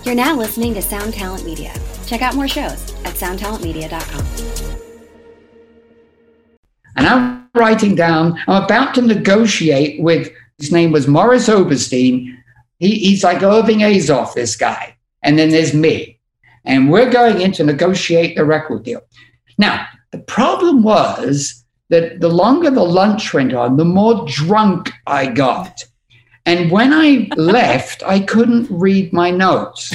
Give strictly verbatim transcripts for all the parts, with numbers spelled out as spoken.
You're now listening to Sound Talent Media. Check out more shows at sound talent media dot com. And I'm writing down, I'm about to negotiate with, his name was Morris Oberstein. He, he's like Irving Azoff, this guy. And then there's me. And we're going in to negotiate the record deal. Now, the problem was that the longer the lunch went on, the more drunk I got. And when I left, I couldn't read my notes.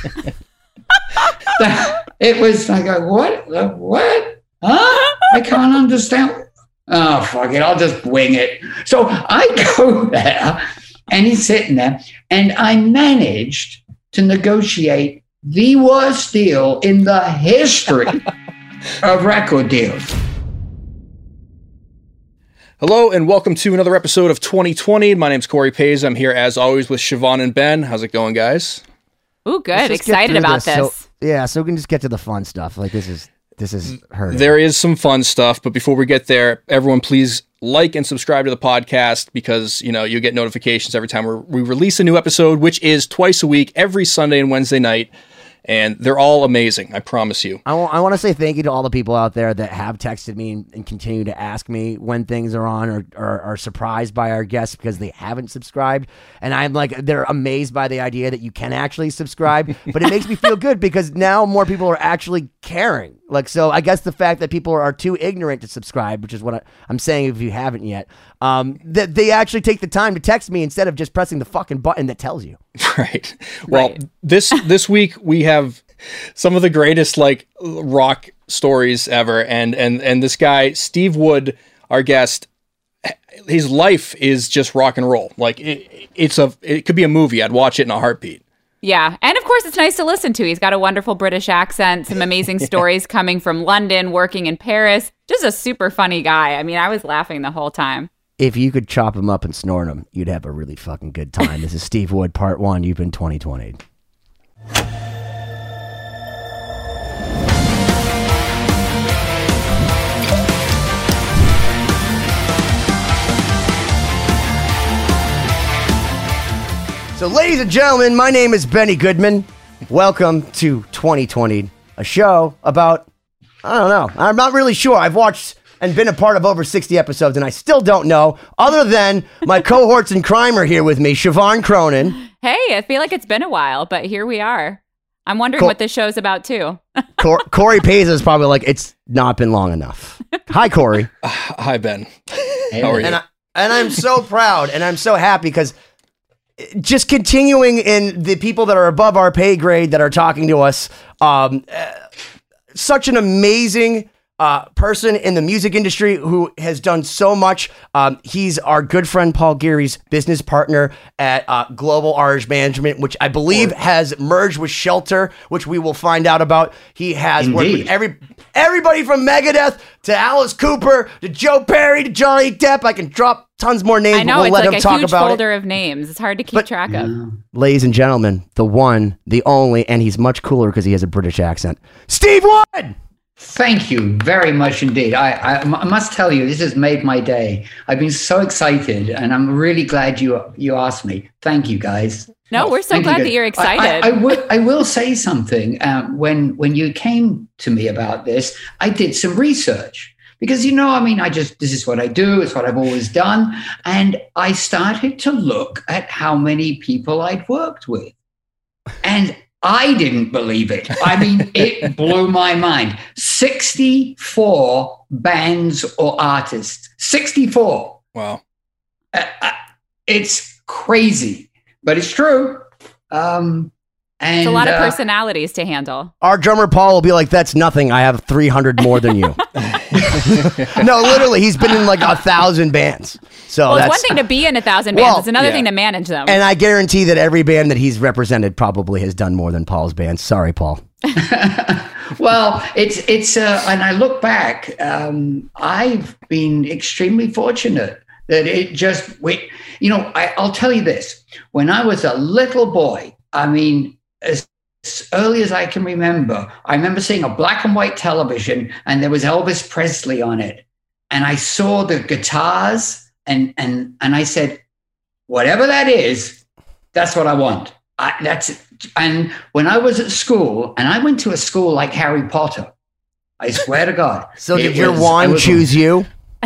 It was like, what? What? Huh? I can't understand. Oh, fuck it. I'll just wing it. So I go there, and he's sitting there, and I managed to negotiate the worst deal in the history of record deals. Hello and welcome to another episode of twenty twenty. My name's Corey Pays. I'm here as always with Siobhan and Ben. How's it going, guys? Ooh, good. Excited about this. So, yeah, so we can just get to the fun stuff. Like this is this is her. There is some fun stuff, but before we get there, everyone please like and subscribe to the podcast because you know you get notifications every time we're, we release a new episode, which is twice a week, every Sunday and Wednesday night. And they're all amazing, I promise you. I, w- I want to say thank you to all the people out there that have texted me and, and continue to ask me when things are on or, or are surprised by our guests because they haven't subscribed. And I'm like, they're amazed by the idea that you can actually subscribe. But it makes me feel good because now more people are actually caring. Like, so I guess the fact that people are too ignorant to subscribe, which is what I, I'm saying if you haven't yet, um, that they actually take the time to text me instead of just pressing the fucking button that tells you. Right. Well, Right. this this week we have some of the greatest like rock stories ever, and and and this guy Steve Wood, our guest, his life is just rock and roll. Like it, it's a it could be a movie. I'd watch it in a heartbeat. Yeah. And of course, it's nice to listen to. He's got a wonderful British accent, some amazing stories coming from London, working in Paris. Just a super funny guy. I mean, I was laughing the whole time. If you could chop him up and snort him, you'd have a really fucking good time. This is Steve Wood, part one. You've been twenty twenty. So, ladies and gentlemen, my name is Benny Goodman. Welcome to twenty twenty, a show about, I don't know, I'm not really sure. I've watched and been a part of over sixty episodes, and I still don't know, other than my cohorts in crime are here with me, Siobhan Cronin. Hey, I feel like it's been a while, but here we are. I'm wondering Cor- what this show's about, too. Cor- Corey Pays is probably like, it's not been long enough. Hi, Corey. Uh, hi, Ben. How are you? And, I, and I'm so proud, and I'm so happy because just continuing in the people that are above our pay grade that are talking to us, um, uh, such an amazing uh, person in the music industry who has done so much. Um, he's our good friend Paul Geary's business partner at uh, Global Artist Management, which I believe has merged with Shelter, which we will find out about. He has Indeed. worked with every everybody from Megadeth to Alice Cooper to Joe Perry to Johnny Depp. I can drop tons more names. I know, but we'll it's let like him a talk huge about folder it. of names. It's hard to keep But- track of. Ladies and gentlemen, the one, the only, and he's much cooler because he has a British accent, Steve Wood! Thank you very much indeed. I, I, I must tell you, this has made my day. I've been so excited, and I'm really glad you you asked me. Thank you, guys. No, we're so Thank you, glad that guys. you're excited. I, I, I, will, I will say something. Um, when when you came to me about this, I did some research because, you know, I mean, I just, this is what I do. It's what I've always done. And I started to look at how many people I'd worked with. And I didn't believe it. I mean, it blew my mind. sixty-four bands or artists. sixty-four. Wow. Uh, uh, it's crazy, but it's true. Um, and, It's a lot of uh, personalities to handle. Our drummer Paul will be like, that's nothing. I have three hundred more than you. No, literally, he's been in like a thousand bands. So Well, it's that's one thing to be in a thousand bands. Well, It's another yeah. thing to manage them. And I guarantee that every band that he's represented probably has done more than Paul's band. Sorry, Paul. Well, it's it's uh, and I look back. Um, I've been extremely fortunate that it just wait. You know, I, I'll tell you this: when I was a little boy, I mean, as early as I can remember, I remember seeing a black and white television, and there was Elvis Presley on it, and I saw the guitars, and and and I said, whatever that is, that's what I want. I, that's and when I was at school, and I went to a school like Harry Potter. I swear to God. So it did your was- wand was- choose you?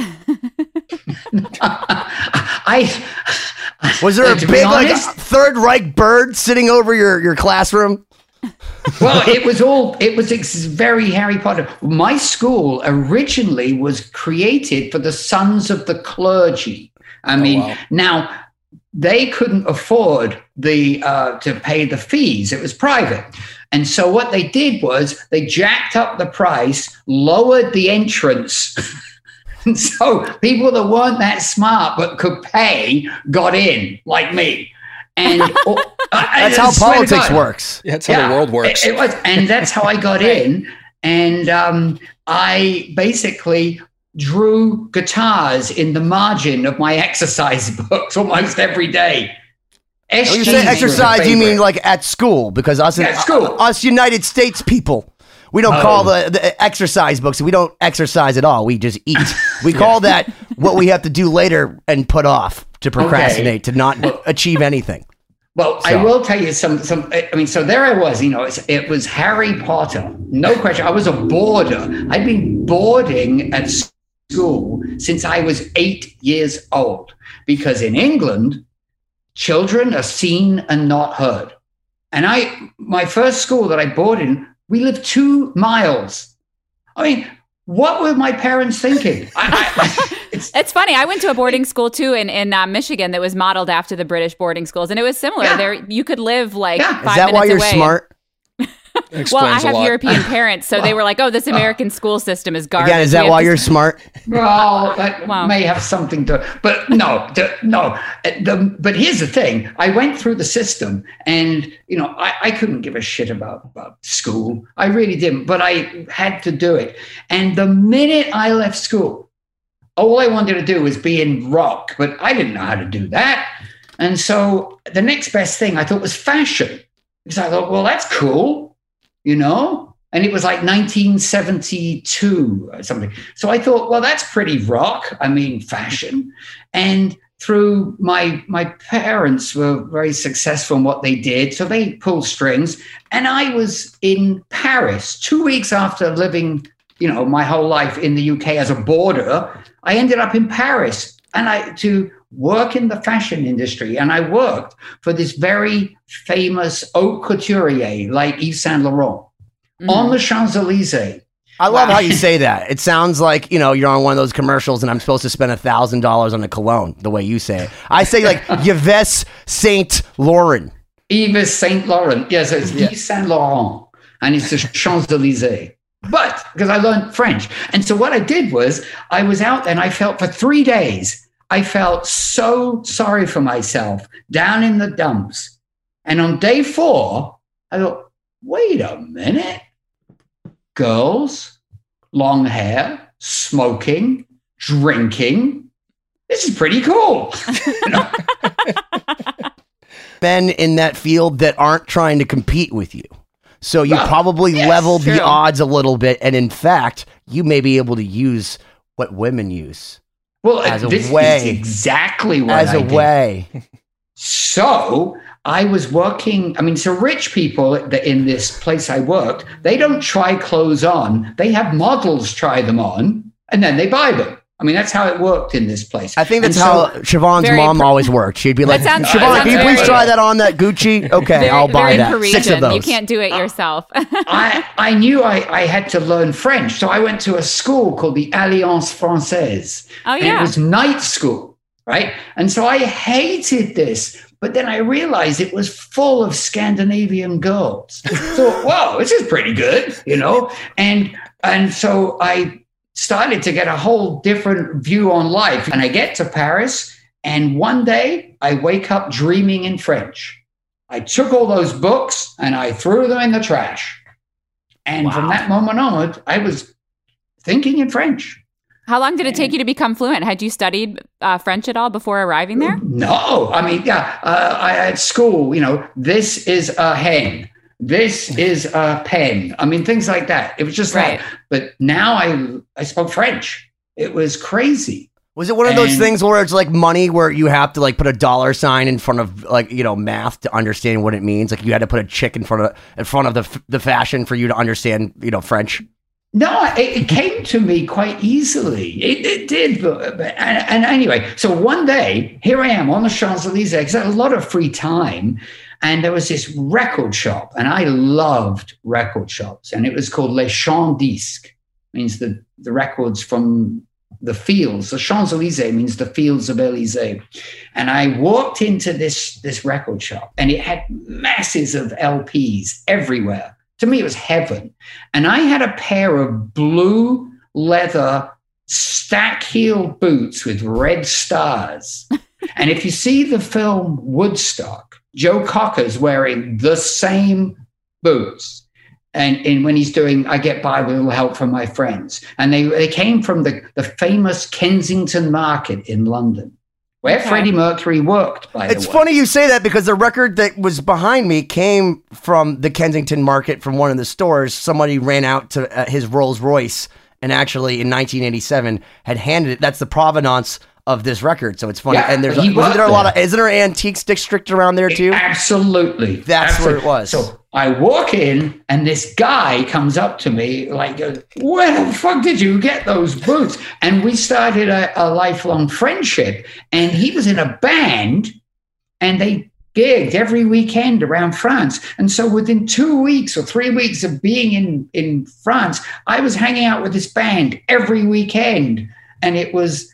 I Was there a to be big like honest- Third Reich bird sitting over your, your classroom? well, it was all, it was ex- very Harry Potter. My school originally was created for the sons of the clergy. I mean, wow. now they couldn't afford the uh, to pay the fees. It was private. And so what they did was they jacked up the price, lowered the entrance. And so people that weren't that smart but could pay got in, like me. And uh, That's how politics works. Yeah, that's how the world works. It, it was, and that's how I got in. And um, I basically drew guitars in the margin of my exercise books almost every day. When you S Gs say were the exercise, you favorite. mean like at school? Because us, Yeah, at school. us United States people, we don't Oh. call the, the exercise books. We don't exercise at all. We just eat. We call that what we have to do later and put off to procrastinate, to not achieve anything. Well, I So- will tell you some. Some. I mean, so there I was. You know, it's, it was Harry Potter, no question. I was a boarder. I'd been boarding at school since I was eight years old, because in England, children are seen and not heard. And I, my first school that I boarded in, we lived two miles. I mean, what were my parents thinking? I, I, it's, It's funny. I went to a boarding school too in in uh, Michigan that was modeled after the British boarding schools, and it was similar. Yeah. There, you could live like Yeah. five Is that minutes why you're away. smart? It Well, I explains a have lot. European parents, so they were like, "Oh, this American school system is garbage." Again, is We that have why to- you're smart? Well, that Wow. may have something to, but no, the, no. The, but here's the thing: I went through the system, and you know, I, I couldn't give a shit about, about school. I really didn't, but I had to do it. And the minute I left school, all I wanted to do was be in rock, but I didn't know how to do that. And so the next best thing I thought was fashion, because I thought, well, that's cool, you know. And it was like nineteen seventy-two or something. So I thought, well, that's pretty rock. I mean, fashion. And through my my parents were very successful in what they did. So they pulled strings. And I was in Paris two weeks after living, you know, my whole life in the U K as a boarder. I ended up in Paris and I to work in the fashion industry. And I worked for this very famous haute couturier like Yves Saint Laurent. Mhm. On the Champs-Elysees. I love Wow. how you say that. It sounds like, you know, you're on one of those commercials and I'm supposed to spend a thousand dollars on a cologne, the way you say it. I say like Yves Saint Laurent. Yves Saint Laurent. Yes, it's Yves Saint Laurent. And it's the Champs-Elysees. But because I learned French. And so what I did was I was out there and I felt for three days, I felt so sorry for myself down in the dumps. And on day four, I thought, wait a minute. Girls, long hair, smoking, drinking. This is pretty cool. You know? Men in that field that aren't trying to compete with you. So you Well, probably yes, leveled the true. odds a little bit. And in fact, you may be able to use what women use Well, As a this way. is exactly what as I a did. way. So I was working. I mean, so rich people that in this place I worked, they don't try clothes on. They have models try them on, and then they buy them. I mean, that's how it worked in this place. I think that's And how so- Siobhan's Very mom per- always worked. She'd be like, sounds- that Siobhan, sounds can you please very- try that on that Gucci? Okay, Very, I'll buy very that. Parisian. Six of those. You can't do it yourself. I, I knew I, I had to learn French. So I went to a school called the Alliance Française. Oh, And yeah. it was night school, right? And so I hated this. But then I realized it was full of Scandinavian girls. So, whoa, this is pretty good, you know? And and so I started to get a whole different view on life. And I get to Paris, and one day I wake up dreaming in French. I took all those books and I threw them in the trash. And from that moment onward, I was thinking in French. How long did it take you to become fluent? Had you studied uh, French at all before arriving there? No, I mean, yeah, uh, I at school, you know, this is a hen, this is a pen. I mean, things like that. It was just Right. like, but now I I spoke French. It was crazy. Was it one of those And- things where it's like money where you have to like put a dollar sign in front of like, you know, math to understand what it means? Like you had to put a chick in front of in front of the f- the fashion for you to understand, you know, French? No, it, it came to me quite easily. It, it did. But, but- and, and anyway, so one day, here I am on the Champs-Elysees, because I had a lot of free time. And there was this record shop, and I loved record shops. And it was called Les Champs Disques, means the, the records from the fields. The Champs-Elysees means the fields of Élysée. And I walked into this, this record shop, and it had masses of L Ps everywhere. To me, it was heaven. And I had a pair of blue leather stack heel boots with red stars. And if you see the film Woodstock, Joe Cocker's wearing the same boots. And, and when he's doing, I Get By With a Little Help From My Friends. And they, they came from the, the famous Kensington Market in London, where Okay. Freddie Mercury worked, by It's the way. funny you say that because the record that was behind me came from the Kensington Market from one of the stores. Somebody ran out to uh, his Rolls Royce and actually in nineteen eighty-seven had handed it. That's the provenance of this record. So it's funny. Yeah, and there's he wasn't worked there a lot of there. isn't there antiques district around there too? Absolutely. That's Absolutely. where it was. So I walk in, and this guy comes up to me like, goes, where the fuck did you get those boots? And we started a, a lifelong friendship. And he was in a band, and they gigged every weekend around France. And so within two weeks or three weeks of being in, in France, I was hanging out with this band every weekend. And it was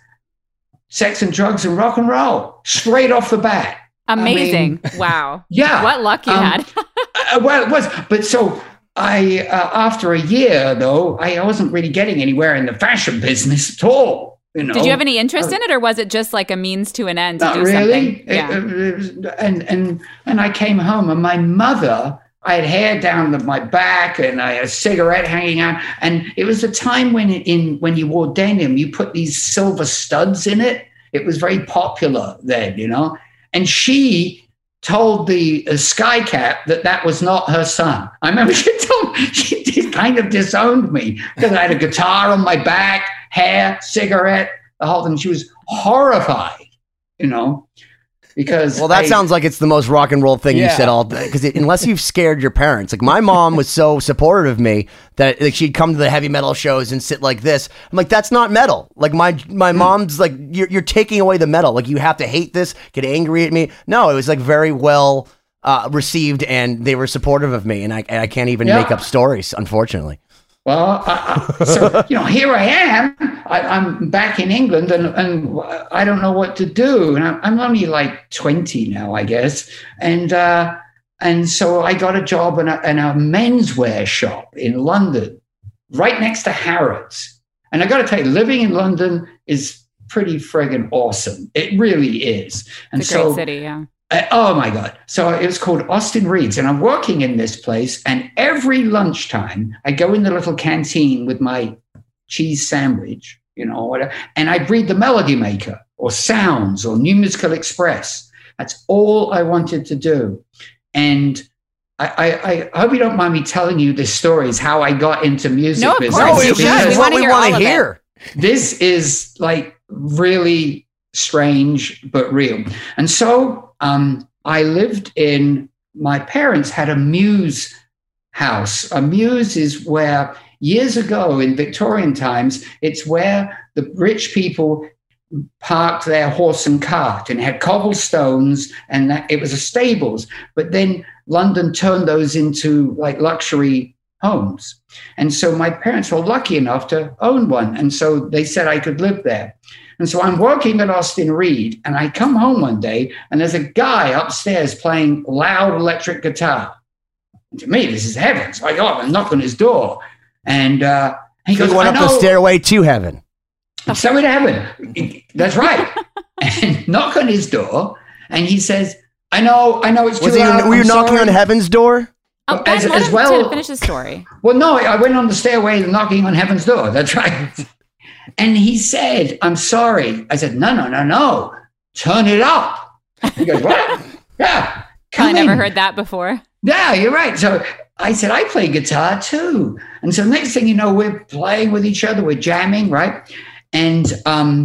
sex and drugs and rock and roll straight off the bat. Amazing. I mean, wow. yeah. What luck you Um, had. Uh, well, it was, but so I, uh, after a year though, I wasn't really getting anywhere in the fashion business at all. You know, Did you have any interest in it, or was it just like a means to an end to Not do really. something? It- Yeah. it- it was- and and and I came home, and my mother, I had hair down my back, and I had a cigarette hanging out, and it was a time when in when you wore denim, you put these silver studs in it. It was very popular then, you know. And she told the uh, Sky Cap that that was not her son. I remember she told she did kind of disowned me because I had a guitar on my back, hair, cigarette, the whole thing. She was horrified, you know, because Well, that I- sounds like it's the most rock and roll thing you Yeah. said all day. Because unless you've scared your parents, like my mom was so supportive of me that like she'd come to the heavy metal shows and sit like this. I'm like, that's not metal. Like my my mom's like, you're you're taking away the metal. Like you have to hate this, get angry at me. No, it was like very well uh, received, and they were supportive of me. And I I can't even Yeah. make up stories, unfortunately. Well, I, I, so you know, here I am. I, I'm back in England, and, and I don't know what to do. And I'm, I'm only like twenty now, I guess. And uh, and so I got a job in a, in a menswear shop in London, right next to Harrods. And I got to tell you, living in London is pretty friggin' awesome. It really is. And It's a so, great city, yeah. Uh, oh my God. So it was called Austin Reed's, and I'm working in this place. And every lunchtime, I go in the little canteen with my cheese sandwich, you know, whatever, and I'd read the Melody Maker or Sounds or New Musical Express. That's all I wanted to do. And I, I, I hope you don't mind me telling you this story, is how I got into music No, of business. course, No, you it- should. this We is wanna what we hear want all to of it. hear. This is like really strange but real. And so um, I lived in, my parents had a Muse house. A Muse is where years ago in Victorian times, it's where the rich people parked their horse and cart, and had cobblestones, and that, it was a stables. But then London turned those into like luxury homes. And so my parents were lucky enough to own one. And so they said I could live there. And so I'm working at Austin Reed, and I come home one day, and there's a guy upstairs playing loud electric guitar. And to me, this is heaven. So I go up and knock on his door, and uh, he So goes, you went I up the know- stairway to heaven. so it happened. That's right. And knock on his door, and he says, "I know, I know it's too Was he? loud. Were you I'm knocking sorry." on heaven's door? Oh, Well, Ben, as- let as him well- to finish the story. Well, no, I went on the stairway knocking on heaven's door. That's right. And he said, "I'm sorry." I said, "No, no, no, no. Turn it up." He goes, "What?" Yeah. Come I never in. heard that before. Yeah, you're right. So I said, "I play guitar too." And so next thing you know, we're playing with each other, we're jamming, right? And um,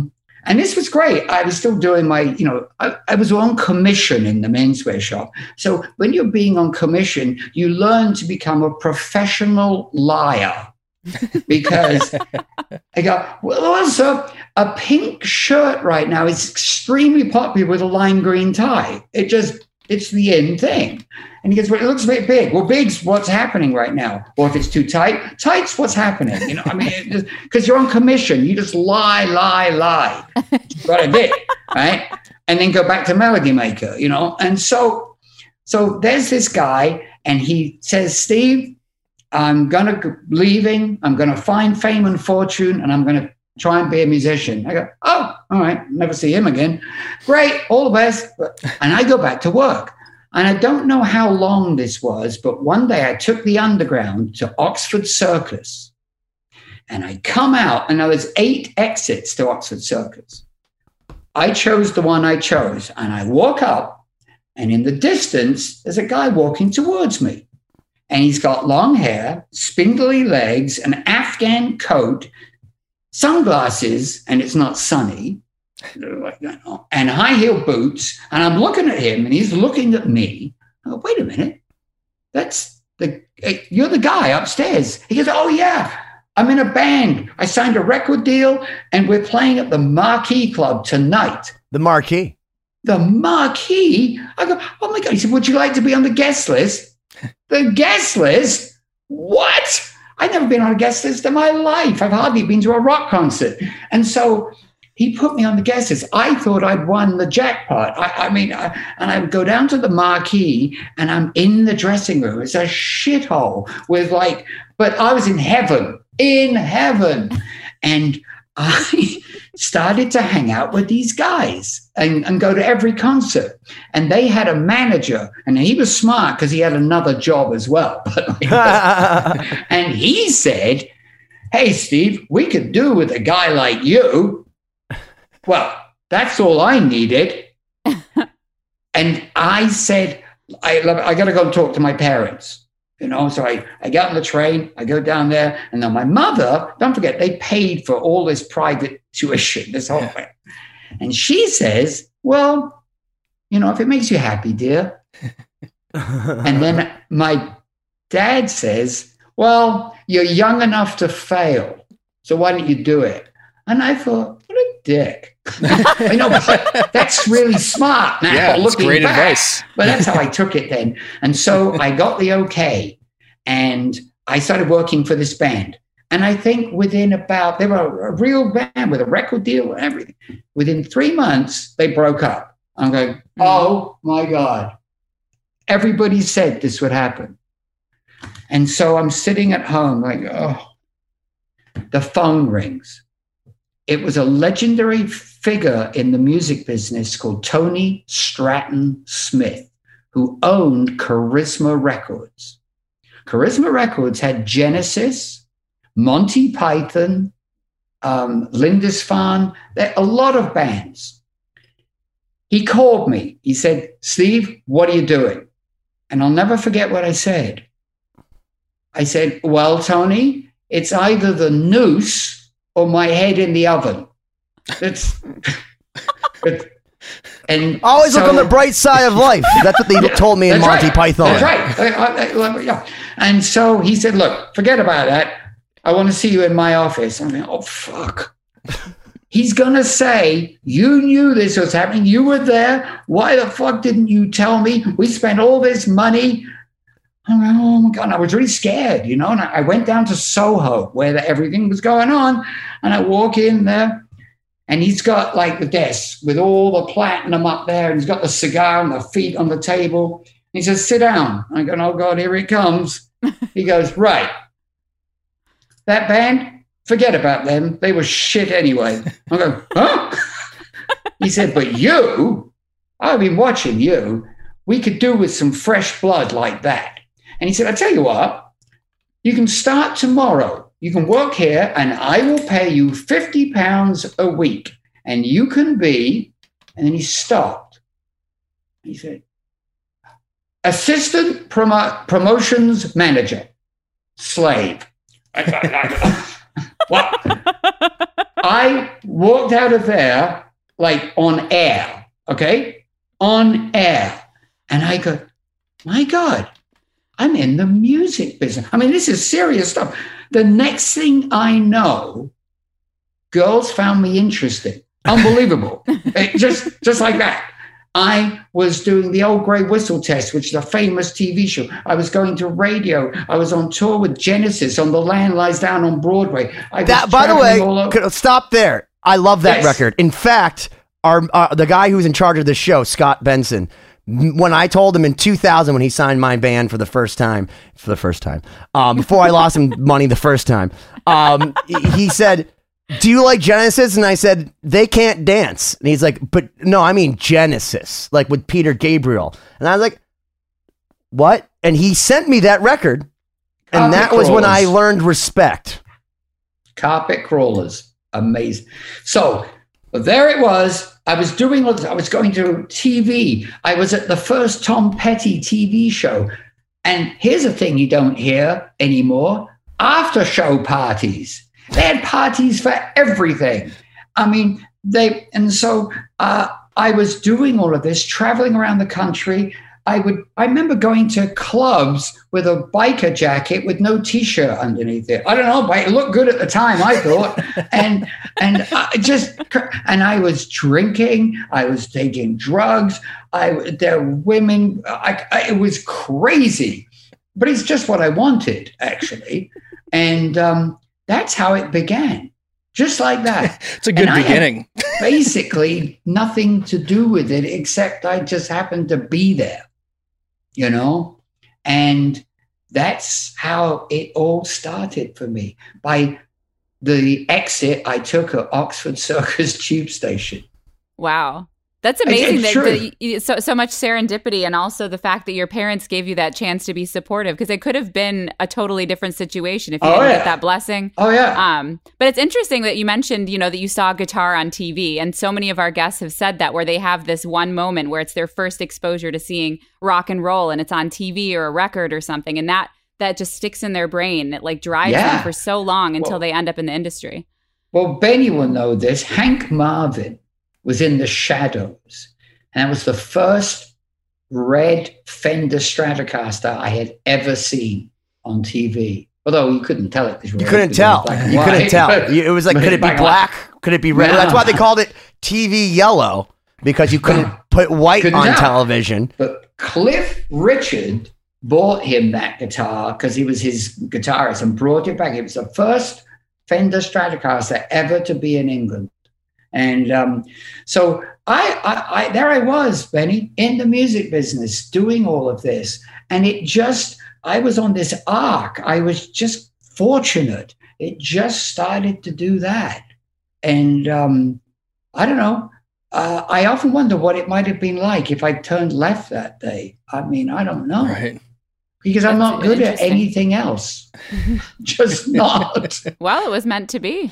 And this was great. I was still doing my, you know, I, I was on commission in the menswear shop. So when you're being on commission, you learn to become a professional liar. Because I go, well, also a pink shirt right now is extremely popular with a lime green tie. It just, it's the in thing. And he goes, well, it looks a bit big. Well, big's what's happening right now. Or if it's too tight, tight's what's happening. You know, I mean, because you're on commission, you just lie, lie, lie. What I did, right? And then go back to Melody Maker, you know? And so, so there's this guy, and he says, Steve, I'm going to leaving. I'm going to find fame and fortune, and I'm going to try and be a musician. I go, oh, all right. Never see him again. Great. All the best. And I go back to work. And I don't know how long this was, but one day I took the underground to Oxford Circus. And I come out, and there was eight exits to Oxford Circus. I chose the one I chose. And I walk up, and in the distance, there's a guy walking towards me. And he's got long hair, spindly legs, an Afghan coat, sunglasses, and it's not sunny, and high heel boots. And I'm looking at him, and he's looking at me. I go, wait a minute. That's the, you're the guy upstairs. He goes, oh, yeah, I'm in a band. I signed a record deal, and we're playing at the Marquee Club tonight. The Marquee? The Marquee? I go, oh, my God. He said, would you like to be on the guest list? The guest list? What? I've never been on a guest list in my life. I've hardly been to a rock concert. And so he put me on the guest list. I thought I'd won the jackpot. I, I mean, I, and I would go down to the Marquee, and I'm in the dressing room. It's a shithole with like, but I was in heaven, in heaven. And I started to hang out with these guys and, and go to every concert. And they had a manager, and he was smart because he had another job as well. And he said, hey, Steve, we could do with a guy like you. Well, that's all I needed. And I said, I, I got to go and talk to my parents. You know, so I, I get on the train, I go down there, and then my mother, don't forget, they paid for all this private tuition, this whole thing. And she says, well, you know, if it makes you happy, dear. And then my dad says, well, you're young enough to fail, so why don't you do it? And I thought, what a dick. I know, but that's really smart now. Yeah, that's great back. advice. But that's how I took it then. And so I got the okay, and I started working for this band. And I think within about, they were a real band with a record deal and everything. Within three months, they broke up. I'm going, oh my God. Everybody said this would happen. And so I'm sitting at home like, oh, the phone rings. It was a legendary figure in the music business called Tony Stratton Smith, who owned Charisma Records. Charisma Records had Genesis, Monty Python, um, Lindisfarne, a lot of bands. He called me. He said, Steve, what are you doing? And I'll never forget what I said. I said, well, Tony, it's either the noose or my head in the oven. It's, it, and always so, look on the bright side of life. That's what they yeah, told me in Monty right, Python. That's right. I, I, I, yeah. And so he said, look, forget about that. I want to see you in my office. I'm like, oh, fuck. He's going to say, you knew this was happening. You were there. Why the fuck didn't you tell me? We spent all this money. I'm like, oh my God. And I was really scared, you know, and I went down to Soho where the, everything was going on. And I walk in there, and he's got like the desk with all the platinum up there. And he's got the cigar and the feet on the table. And he says, sit down. I go, oh God, here it comes. He goes, right. That band, forget about them. They were shit anyway. I go, huh? He said, but you, I've been watching you. We could do with some fresh blood like that. And he said, I tell you what, you can start tomorrow. You can work here, and I will pay you fifty pounds a week. And you can be, and then he stopped. He said, assistant promo- promotions manager, slave. What? I walked out of there like on air, okay? On air. And I go, my God, I'm in the music business. I mean, this is serious stuff. The next thing I know, girls found me interesting. Unbelievable. It just, just like that. I was doing the Old Grey Whistle Test, which is a famous T V show. I was going to radio. I was on tour with Genesis on The Land Lies Down on Broadway. I was That, by the way, traveling all over- could- stop there. I love that Yes. record. In fact, our uh, the guy who's in charge of the show, Scott Benson, m- when I told him in two thousand when he signed my band for the first time, for the first time, um, before I lost him money the first time, um, he- he said, do you like Genesis? And I said, they can't dance. And he's like, but no, I mean Genesis, like with Peter Gabriel. And I was like, what? And he sent me that record. And Carpet that was when I Crawlers. learned respect. Carpet Crawlers. Amazing. So there it was. I was doing all this. I was going to T V. I was at the first Tom Petty T V show. And here's a thing you don't hear anymore. After show parties. They had parties for everything. I mean, they, and so uh, I was doing all of this, traveling around the country. I would, I remember going to clubs with a biker jacket with no t-shirt underneath it. I don't know, but it looked good at the time, I thought. and, and I just, and I was drinking, I was taking drugs. I, there were women, I, I, it was crazy, but it's just what I wanted, actually. And, um, that's how it began, just like that. It's a good And I had beginning. basically nothing to do with it, except I just happened to be there, you know? And that's how it all started for me. By the exit I took at Oxford Circus Tube Station. Wow. That's It's- amazing it's that, true. that you, so so much serendipity, and also the fact that your parents gave you that chance to be supportive, because it could have been a totally different situation if you Oh, didn't yeah. get that blessing. Oh, yeah. Um, but it's interesting that you mentioned, you know, that you saw guitar on T V, and so many of our guests have said that, where they have this one moment where it's their first exposure to seeing rock and roll, and it's on T V or a record or something, and that that just sticks in their brain. It like drives Yeah. them for so long until Well- they end up in the industry. Well, Benny will know this. Hank Marvin was in the Shadows. And that was the first red Fender Stratocaster I had ever seen on T V. Although you couldn't tell it. You couldn't tell. You couldn't tell. You- It was like, could it be black? Could it be red? No. That's why they called it T V yellow, because you couldn't put white Couldn't on tell. television. But Cliff Richard bought him that guitar because he was his guitarist and brought it back. It was the first Fender Stratocaster ever to be in England. And um, so I, I, I, there I was, Benny, in the music business, doing all of this. And it just, I was on this arc. I was just fortunate. It just started to do that. And um, I don't know. Uh, I often wonder what it might have been like if I turned left that day. I mean, I don't know. Right. Because I'm That's not good at interesting. anything else. Just not. Well, it was meant to be.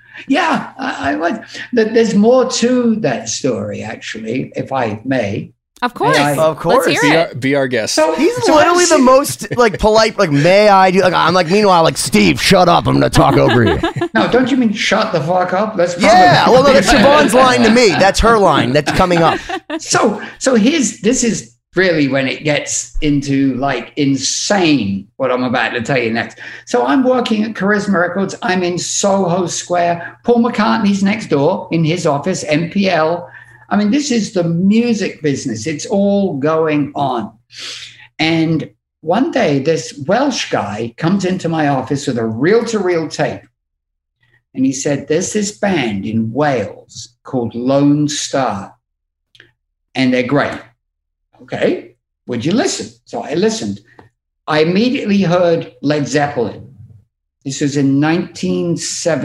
Yeah, I, I would. th- There's more to that story, actually, if I may. Of course. I- Of course. Let's Be hear our, it. be our guest. So He's so literally I'm the sit- most like polite. Like, may I do? Like, I'm like, meanwhile, like, Steve, shut up. I'm gonna talk over you. No, don't you mean shut the fuck up? That's Yeah. probably- Well, no, that's Siobhan's line to me. That's her line. That's coming up. So, so here's this is really when it gets into like insane what I'm about to tell you next. So I'm working at Charisma Records. I'm in Soho Square. Paul McCartney's next door in his office, M P L. I mean, this is the music business. It's all going on. And one day, this Welsh guy comes into my office with a reel-to-reel tape. And he said, there's this band in Wales called Lone Star. And they're great. Okay, would you listen? So I listened. I immediately heard Led Zeppelin. This was in nineteen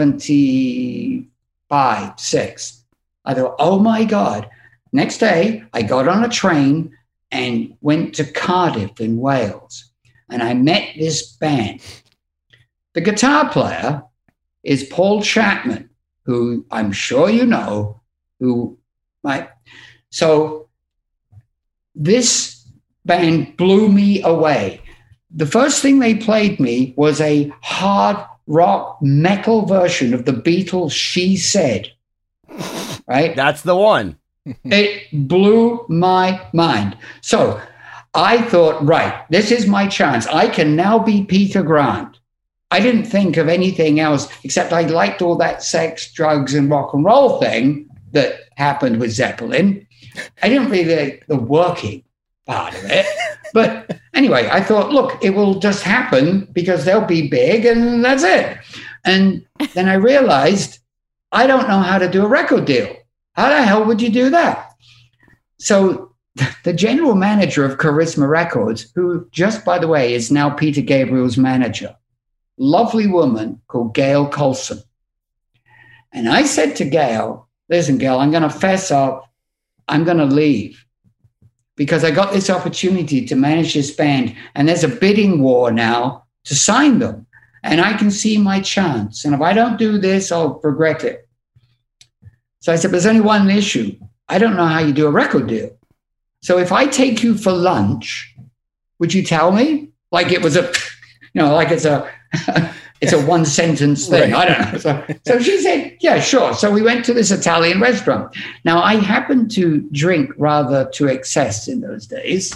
seventy-five, six. I thought, oh my God. Next day, I got on a train and went to Cardiff in Wales. And I met this band. The guitar player is Paul Chapman, who I'm sure you know, who might. So this band blew me away. The first thing they played me was a hard rock metal version of the Beatles' She Said. right? That's the one. It blew my mind. So I thought, right, this is my chance. I can now be Peter Grant. I didn't think of anything else except I liked all that sex, drugs, and rock and roll thing that happened with Zeppelin. I didn't really like the working part of it. But anyway, I thought, look, it will just happen because they'll be big and that's it. And then I realized I don't know how to do a record deal. How the hell would you do that? So the general manager of Charisma Records, who just, by the way, is now Peter Gabriel's manager, lovely woman called Gail Colson. And I said to Gail, listen, Gail, I'm going to fess up. I'm going to leave because I got this opportunity to manage this band. And there's a bidding war now to sign them. And I can see my chance. And if I don't do this, I'll regret it. So I said, there's only one issue. I don't know how you do a record deal. So if I take you for lunch, would you tell me? Like it was a, you know, like it's a, it's a one sentence thing. Right. I don't know. So, so she said, yeah, sure. So we went to this Italian restaurant. Now I happened to drink rather to excess in those days.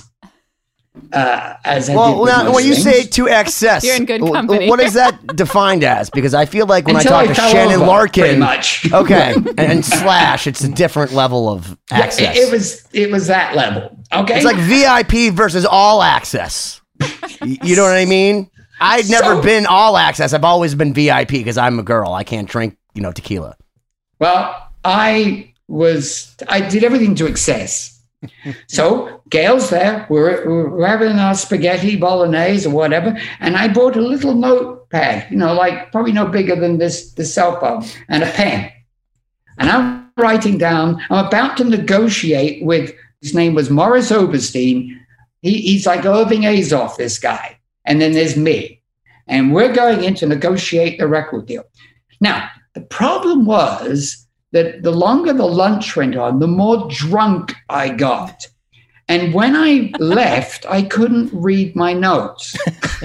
Uh, as I well, did now, when you things. say to excess, you're in good company. What is that defined as? Because I feel like when Until I talk I to Shannon over, Larkin, pretty much. okay, and, and Slash, it's a different level of access. Yeah, it, it was it was that level. Okay, it's like V I P versus all access. You know what I mean? I'd never So- been all access. I've always been V I P because I'm a girl. I can't drink, you know, tequila. Well, I was I did everything to excess. So Gail's there. We're, we're having our spaghetti bolognese or whatever, and I brought a little notepad, you know, like probably no bigger than this this cell phone, and a pen. And I'm writing down. I'm about to negotiate with. His name was Morris Oberstein. He, he's like Irving Azoff, this guy. And then there's me, and we're going in to negotiate the record deal. Now the problem was that the longer the lunch went on, the more drunk I got. And when I left, I couldn't read my notes.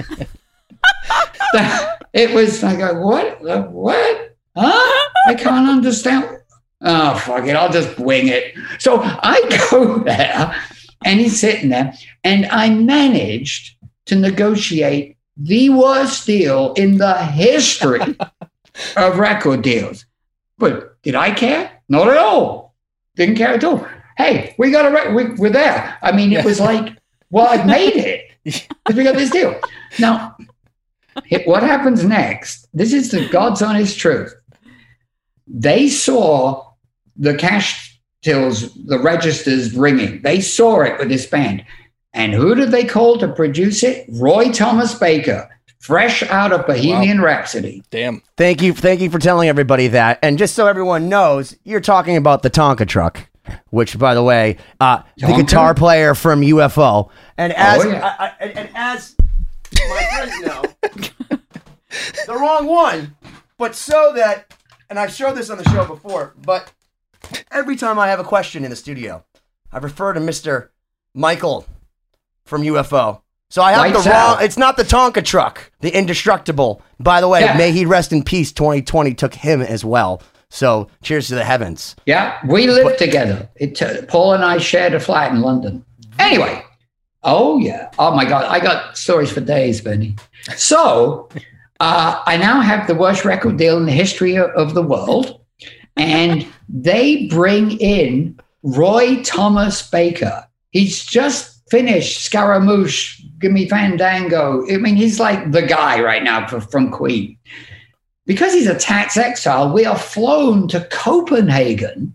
It was like, what? What? Huh? I can't understand. Oh, fuck it. I'll just wing it. So I go there, and he's sitting there, and I managed to negotiate the worst deal in the history of record deals. But did I care? Not at all. Didn't care at all. Hey, we got a re- we, we're there. I mean, it was like, well, I've made it because we got this deal. Now, it, what happens next? This is the God's honest truth. They saw the cash tills, the registers ringing. They saw it with this band. And who did they call to produce it? Roy Thomas Baker. Fresh out of Bohemian wow. Rhapsody. Damn. Thank you. Thank you for telling everybody that. And just so everyone knows, you're talking about the Tonka truck, which, by the way, uh, the guitar player from U F O. And as, oh, yeah. I, I, and as my friends know, the wrong one, but so that, and I've showed this on the show before, but every time I have a question in the studio, I refer to Mister Michael from U F O. So I have Lights the wrong, out. It's not the Tonka truck, the indestructible. By the way, yeah. May he rest in peace, twenty twenty took him as well. So cheers to the heavens. Yeah, we lived but, together. It, uh, Paul and I shared a flat in London. Anyway, oh yeah. Oh my God, I got stories for days, Benny. So uh, I now have the worst record deal in the history of, of the world. And they bring in Roy Thomas Baker. He's just finished Scaramouche, Give Me Fandango. I mean, he's like the guy right now for, from Queen. Because he's a tax exile, we are flown to Copenhagen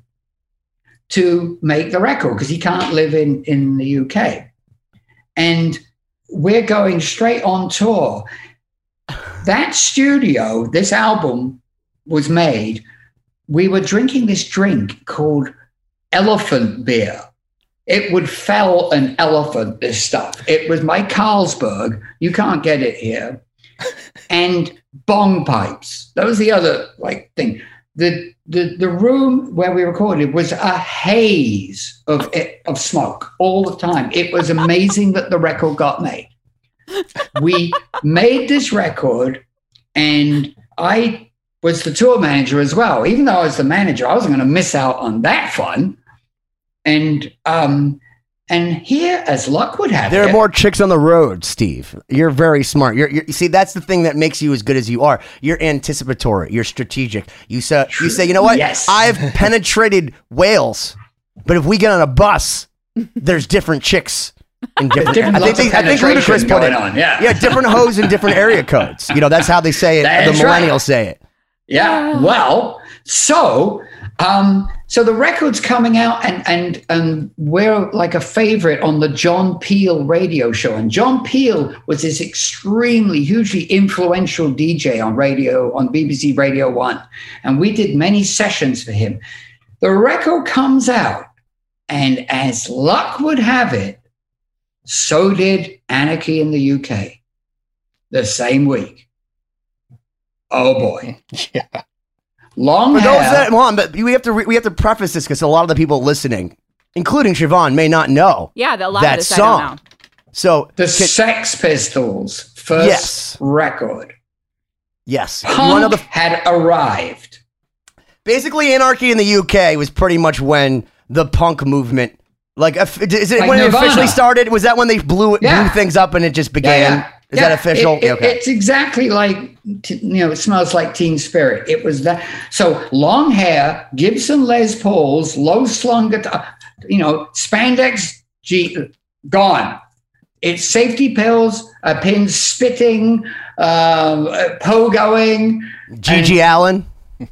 to make the record because he can't live in, in the U K. And we're going straight on tour. That studio, this album was made, we were drinking this drink called elephant beer. It would fell an elephant, this stuff. It was my Carlsberg. You can't get it here. And bong pipes. That was the other like thing. The the the room where we recorded was a haze of of smoke all the time. It was amazing that the record got made. We made this record, and I was the tour manager as well. Even though I was the manager, I wasn't going to miss out on that fun. And um, and here, as luck would have There it, are more chicks on the road, Steve. You're very smart. You're, you're, you see, that's the thing that makes you as good as you are. You're anticipatory. You're strategic. You say, you say, you know what? Yes. I've penetrated Wales, but if we get on a bus, there's different chicks. In different, different I think, lots of they, I think Ludacris penetration put it. going on, yeah. yeah, different hoes in different area codes. You know, that's how they say it. That's the millennials right. say it. Yeah. Well, so um, so the record's coming out, and and and we're like a favorite on the John Peel radio show. And John Peel was this extremely, hugely influential D J on radio, on B B C Radio One, and we did many sessions for him. The record comes out, and as luck would have it, so did Anarchy in the U K the same week. Oh boy. Yeah. Long For hair. those that, hold on, but we have to re- we have to preface this because a lot of the people listening, including Siobhan, may not know Yeah, the, a lot that of this song. I don't know. So the can- Sex Pistols' first Yes. record. yes, you Punk wanna know the had arrived. basically Anarchy in the U K was pretty much when the punk movement, like, if- is it Like when Nirvana. it officially started? Was that when they blew Yeah. blew things up and it just Yeah, began? yeah. Is Yeah, that official? it- it- okay. It's exactly like, t- you know, it smells like Teen Spirit. It was that. So long hair, Gibson Les Pauls, low slung guitar, you know, spandex G, gone. It's safety pills, uh, pins spitting, um, uh, pogoing. Gigi Allen.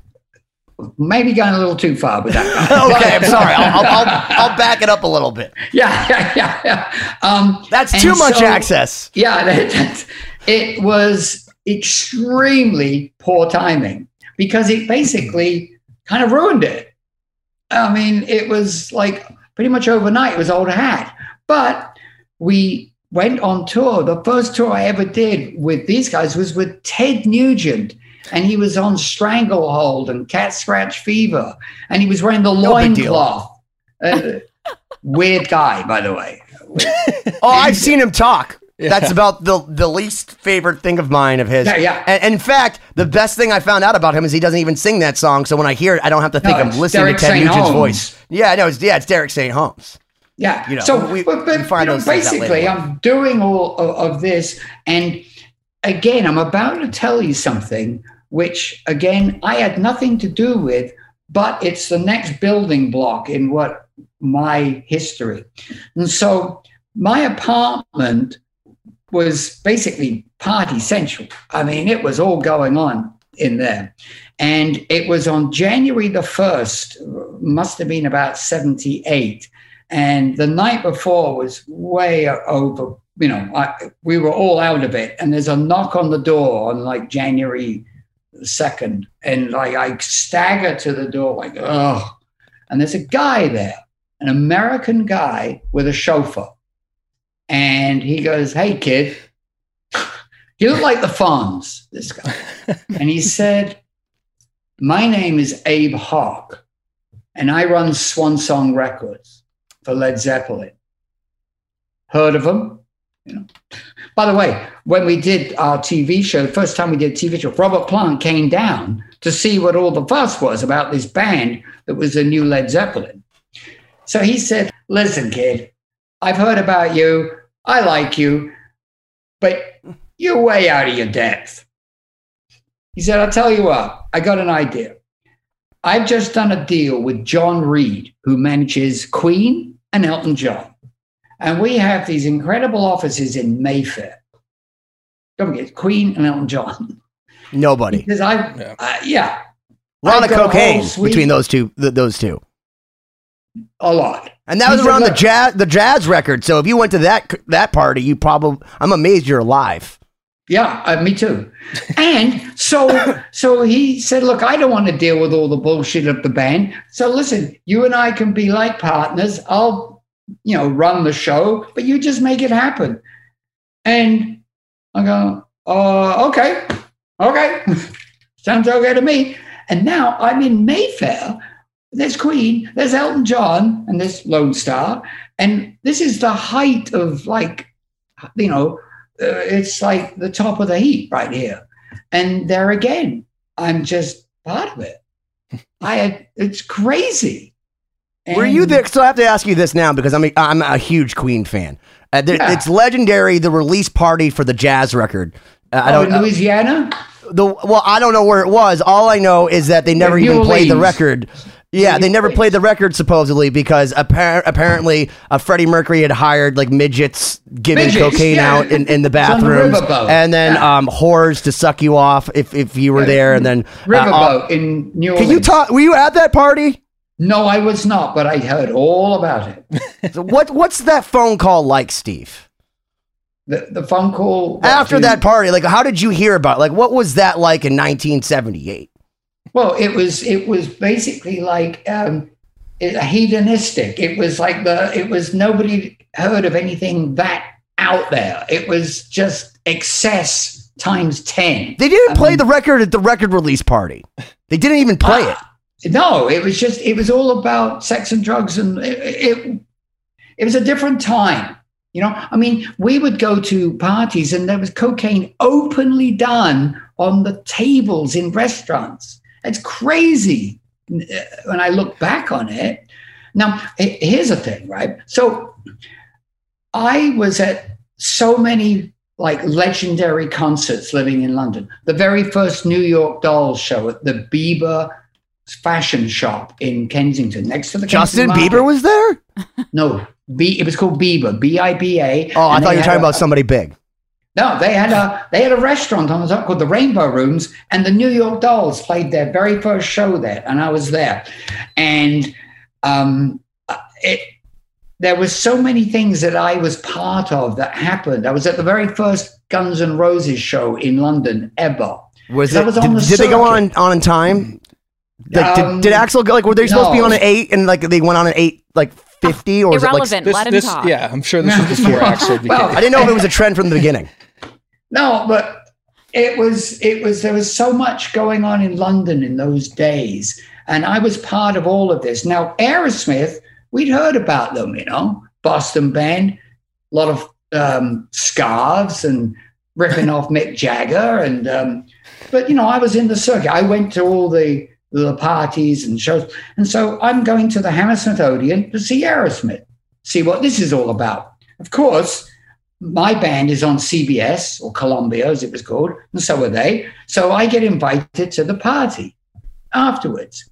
Maybe going a little too far with that. Okay, I'm sorry. I'll, I'll, I'll, I'll back it up a little bit. Yeah, yeah, yeah, yeah. Um, That's and too much so- access. Yeah, that, that, it was extremely poor timing because it basically kind of ruined it. I mean, it was like pretty much overnight. It was old hat. But we went on tour. The first tour I ever did with these guys was with Ted Nugent. And he was on Stranglehold and Cat Scratch Fever. And he was wearing the No big deal. loincloth. Uh, weird guy, by the way. Oh, I've seen him talk. Yeah. That's about the the least favorite thing of mine of his. Yeah, yeah. And, and in fact, the best thing I found out about him is he doesn't even sing that song. So when I hear it, I don't have to think No, I'm it's listening Derek to Ted Saint Nugent's Holmes. voice. Yeah, no, it's yeah, it's Derek Saint Holmes. Yeah. You know, so we- but, but, we find you know, those things out basically, later. I'm doing all of, of this. And again, I'm about to tell you something, which, again, I had nothing to do with, but it's the next building block in what my history. And so my apartment was basically party central. I mean, it was all going on in there. And it was on January the first, must have been about seventy-eight. And the night before was way over, you know, I, we were all out of it. And there's a knock on the door on like January second. And like I stagger to the door like, oh. And there's a guy there, an American guy with a chauffeur. And he goes, hey, kid, you look like the Fonz, this guy. And he said, my name is Abe Hawk, and I run Swan Song Records for Led Zeppelin. Heard of them? You know. By the way, when we did our T V show, the first time we did a T V show, Robert Plant came down to see what all the fuss was about this band that was the new Led Zeppelin. So he said, listen, kid, I've heard about you. I like you, but you're way out of your depth. He said, I'll tell you what, I got an idea. I've just done a deal with John Reed, who manages Queen and Elton John. And we have these incredible offices in Mayfair. Don't forget, Queen and Elton John. Nobody. Because I, Yeah. uh, yeah, A lot I've of got a cocaine whole suite- between those two. Th- those two. a lot. And that was He said, around the "Look." jazz the jazz record. So if you went to that that party, you probably I'm amazed you're alive. Yeah, uh, me too. And so, so he said, look, I don't want to deal with all the bullshit of the band. So listen, you and I can be like partners. I'll, you know, run the show, but you just make it happen. And I go, uh, okay, okay. Sounds okay to me. And now I'm in Mayfair. There's Queen, there's Elton John, and there's Lone Star. And this is the height of like, you know, uh, it's like the top of the heap right here. And there again, I'm just part of it. I had, it's crazy. Were you And- there? So I have to ask you this now because I'm a, I'm a huge Queen fan. Uh, there, Yeah. It's legendary, the release party for the jazz record. Uh, I Oh, don't in know. Louisiana? The, well, I don't know where it was. All I know is that they never New even played the Orleans. record. Yeah, they never played the record supposedly because appar- apparently uh, Freddie Mercury had hired like midgets giving Midgets, cocaine yeah. out in, in the It's on the bathrooms, riverboat. and then Yeah. um, whores to suck you off if, if you were Yeah. there, and then uh, Riverboat in New Orleans. can you talk? Were you at that party? No, I was not, but I heard all about it. So what What's that phone call like, Steve? The, the phone call. what, After to- that party, like how did you hear about it? Like what was that like in nineteen seventy-eight? Well, it was it was basically like um, it, hedonistic. It was like the it was nobody heard of anything that out there. It was just excess times ten. They didn't play Um, the record at the record release party. They didn't even play it. No, it was just it was all about sex and drugs, and it it, it was a different time. You know, I mean, we would go to parties and there was cocaine openly done on the tables in restaurants. It's crazy when I look back on it. Now, he- here's the thing, right? So I was at so many like legendary concerts living in London. The very first New York Dolls show at the Bieber fashion shop in Kensington, next to the Justin Kensington Bieber Market. was there? No, B. It was called Bieber, B I B A. Oh, I and thought they you were had talking a- about somebody big. No, they had a they had a restaurant on the top called the Rainbow Rooms, and the New York Dolls played their very first show there, and I was there, and um, it. There was so many things that I was part of that happened. I was at the very first Guns N' Roses show in London ever. Was That it? was on did the did they go on circuit. on in time? Like, Um, did, did Axl go? Like, were they supposed to be no. on an eight, and like they went on an eight, like fifty, or was it like? Irrelevant. This, Let him this, talk. yeah, I'm sure this was before Axl became. Well, I didn't know if it was a trend from the beginning. No, but it was it was there was so much going on in London in those days, and I was part of all of this. Now, Aerosmith, we'd heard about them, you know, Boston band, a lot of um, scarves and ripping off Mick Jagger, and um, but you know, I was in the circuit. I went to all the the parties and shows, and so I'm going to the Hammersmith Odeon to see Aerosmith, see what this is all about. Of course, my band is on C B S or Columbia, as it was called, and so are they. So I get invited to the party afterwards.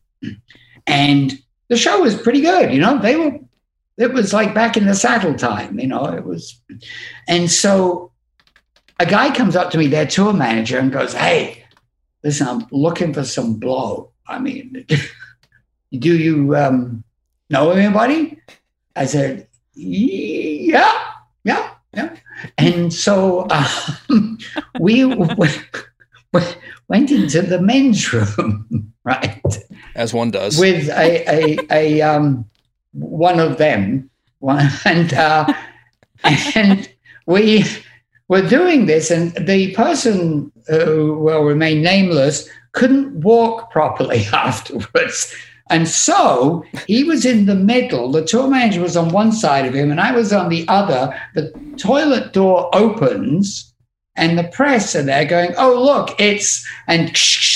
And the show was pretty good, you know. They were, it was like back in the saddle time, you know, it was. And so a guy comes up to me, their tour manager, and goes, "Hey, listen, I'm looking for some blow. I mean, do you um, know anybody?" I said, "Yeah, yeah. Yeah. And so um, we w- went into the men's room, right, As one does. with a, a, a um, one of them, one, and uh, and we were doing this, and the person who will remain nameless couldn't walk properly afterwards. And so he was in the middle. The tour manager was on one side of him, and I was on the other. The toilet door opens, and the press are there going, "Oh, look, it's..." And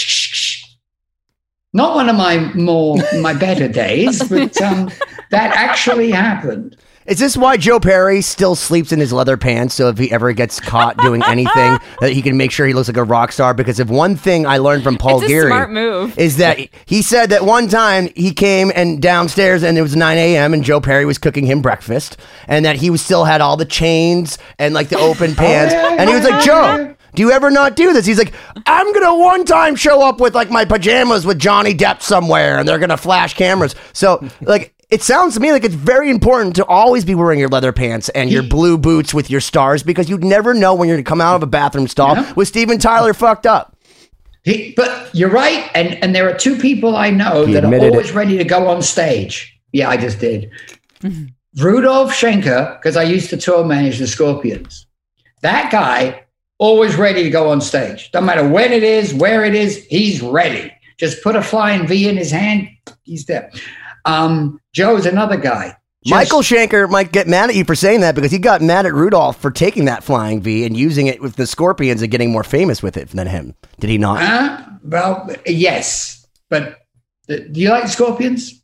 not one of my more, my better days, but um, that actually happened. Is this why Joe Perry still sleeps in his leather pants? So if he ever gets caught doing anything, that he can make sure he looks like a rock star? Because if one thing I learned from Paul It's a Geary smart move. is that he said that one time he came and downstairs and it was nine a.m. and Joe Perry was cooking him breakfast, and that he was still had all the chains and like the open pants, yeah, and he was yeah, like, yeah. "Joe, do you ever not do this?" He's like, "I'm gonna one time show up with like my pajamas with Johnny Depp somewhere, and they're gonna flash cameras." So like. It sounds to me like it's very important to always be wearing your leather pants and your blue boots with your stars, because you never know when you're going to come out of a bathroom stall Yeah. with Steven Tyler fucked up. He, but you're right, and and there are two people I know He that are admitted always it. ready to go on stage. Yeah, I just did. Rudolf Schenker, because I used to tour manage the Scorpions. That guy, always ready to go on stage. Doesn't matter when it is, where it is, he's ready. Just put a flying V in his hand, he's there. Um, Joe's another guy. Just- Michael Schenker might get mad at you for saying that, because he got mad at Rudolph for taking that flying V and using it with the Scorpions and getting more famous with it than him. Did he not? Huh? Well, yes. but uh, do you like Scorpions?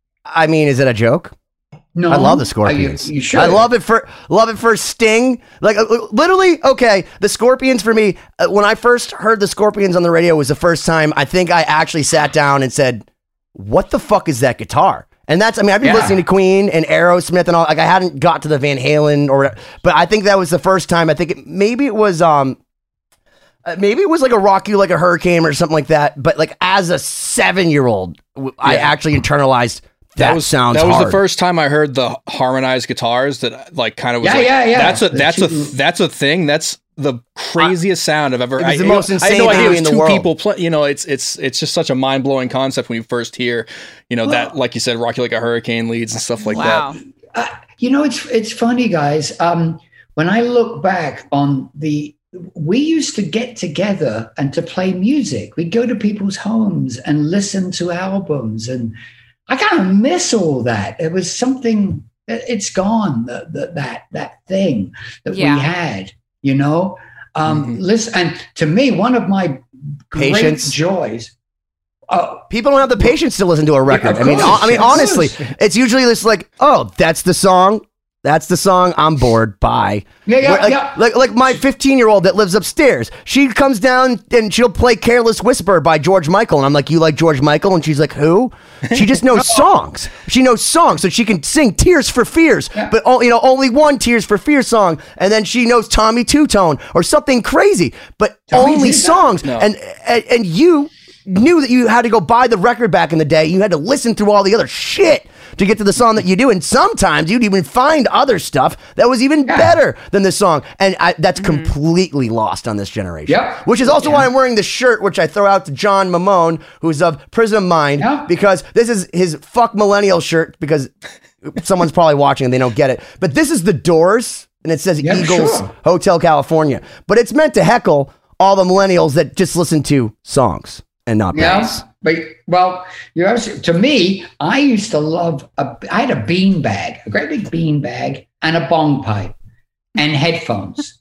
I mean, is it a joke? No, I love the Scorpions. You, you should. I love it for love it for Sting. Like uh, literally, okay. The Scorpions for me. Uh, when I first heard the Scorpions on the radio, was the first time I think I actually sat down and said, "What the fuck is that guitar?" And that's. I mean, I've been Yeah. listening to Queen and Aerosmith and all. Like I hadn't got to the Van Halen or, but I think that was the first time. I think it, maybe it was um. Uh, maybe it was like a Rock You Like a Hurricane or something like that. But like as a seven year old, w- I actually internalized. That, That was sounds that was hard. the first time I heard the harmonized guitars that like kind of was Yeah, like, yeah, yeah. that's a The that's a two- that's a thing. That's the craziest sound I've ever. It was I, the you know, most I had insane no idea thing it was in the two world. people play. You know, it's it's it's just such a mind blowing concept when you first hear, you know, that like you said, Rock You Like a Hurricane leads and stuff like Wow. that. Uh, you know, it's it's funny, guys. Um, when I look back on the, we used to get together and to play music. We'd go to people's homes and listen to albums, and I kind of miss all that. It was something. It's gone. The, the, that that thing that Yeah. we had. You know, um, Mhm. listen. And to me, one of my great Patience. joys. Oh, People don't have the patience to listen to a record. of I mean, course, I mean, of honestly, course. it's usually just like, oh, that's the song. That's the song. I'm bored. Bye. Yeah, yeah, like, yeah. like, like my fifteen year old that lives upstairs. She comes down and she'll play "Careless Whisper" by George Michael, and I'm like, "You like George Michael?" And she's like, "Who?" She just knows songs. She knows songs, so she can sing "Tears for Fears," Yeah. but o- you know, only one "Tears for Fears" song, and then she knows Tommy Two Tone or something crazy, but Tommy only Two-Tone? songs. No. And, and and you knew that you had to go buy the record back in the day. You had to listen through all the other shit to get to the song that you do. And sometimes you'd even find other stuff that was even Yeah. better than the song. And I, that's completely lost on this generation. Yep. Which is also Yeah. why I'm wearing the shirt, which I throw out to John Mamone, who's of Prism Mind, Yeah. because this is his fuck millennial shirt, because someone's probably watching and they don't get it. But this is the Doors, and it says Yeah, Eagles sure. Hotel California. But it's meant to heckle all the millennials that just listen to songs and not bands. Yeah, but well, you're absolutely, to me, I used to love. A, I had a bean bag, a great big bean bag, and a bong pipe, and headphones.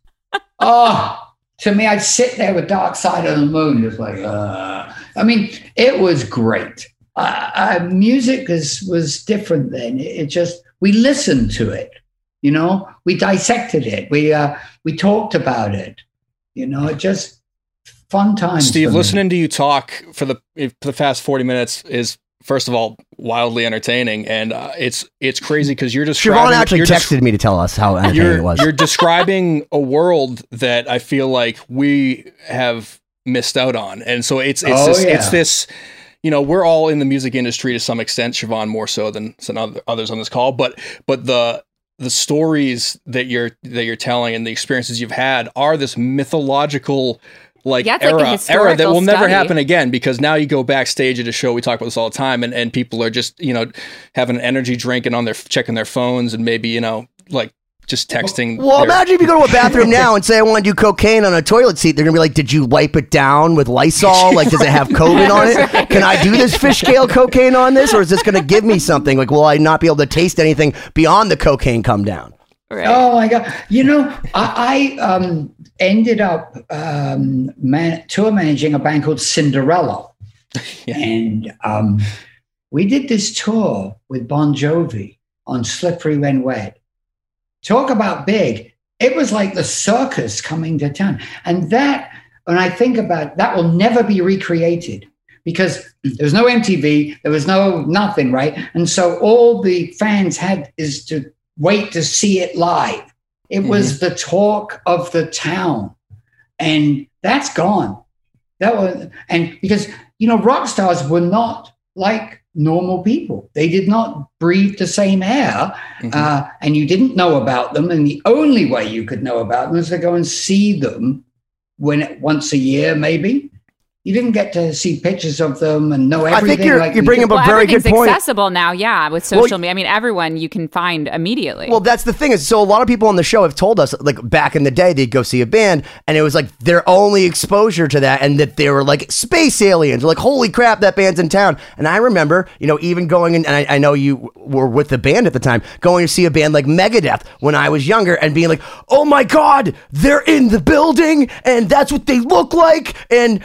Oh, to me, I'd sit there with Dark Side of the Moon, just like. Uh. I mean, it was great. Uh, uh, music is was different then. It, it just we listened to it, you know. We dissected it. We uh, we talked about it. You know, it just. Fun times. Steve, for me. listening to you talk for the for the past forty minutes is first of all wildly entertaining, and uh, it's it's crazy because you're describing. Siobhan actually you're texted des- me to tell us how entertaining You're it was. you're describing a world that I feel like we have missed out on, and so it's it's Oh, this, yeah. it's this. You know, we're all in the music industry to some extent. Siobhan more so than than other, others on this call, but but the the stories that you're that you're telling and the experiences you've had are this mythological. Like Yeah, it's like a era, era that historical will never study. happen again, because now you go backstage at a show, we talk about this all the time, and, and people are just, you know, having an energy drink and on their checking their phones and maybe, you know, like just texting. Well, their- imagine if you go to a bathroom now and say, I want to do cocaine on a toilet seat. They're going to be like, did you wipe it down with Lysol? Like, does it have COVID on it? Can I do this fish scale cocaine on this? Or is this going to give me something? Like, will I not be able to taste anything beyond the cocaine come down? Right. Oh my God! You know, I, I um, ended up um, man, tour managing a band called Cinderella, Yeah. and um, we did this tour with Bon Jovi on "Slippery When Wet." Talk about big! It was like the circus coming to town, and that. When I think about that, will never be recreated because there was no M T V, there was no nothing, right? And so all the fans had is to wait to see it live. It Mm-hmm. was the talk of the town, and that's gone. That was, and because you know, rock stars were not like normal people. They did not breathe the same air, Mhm. uh, and you didn't know about them. And the only way you could know about them is to go and see them when once a year, maybe. You didn't get to see pictures of them and know I everything. think you're, like you're we bringing do. up a Well, very good everything's point. accessible now, yeah, with Well, social media. I mean, everyone you can find immediately. Well, that's the thing is, so a lot of people on the show have told us, like back in the day, they'd go see a band, and it was like their only exposure to that, and that they were like space aliens. Like, holy crap, that band's in town. And I remember, you know, even going in, and I, I know you were with the band at the time, going to see a band like Megadeth when I was younger, and being like, oh my God, they're in the building, and that's what they look like, and that's their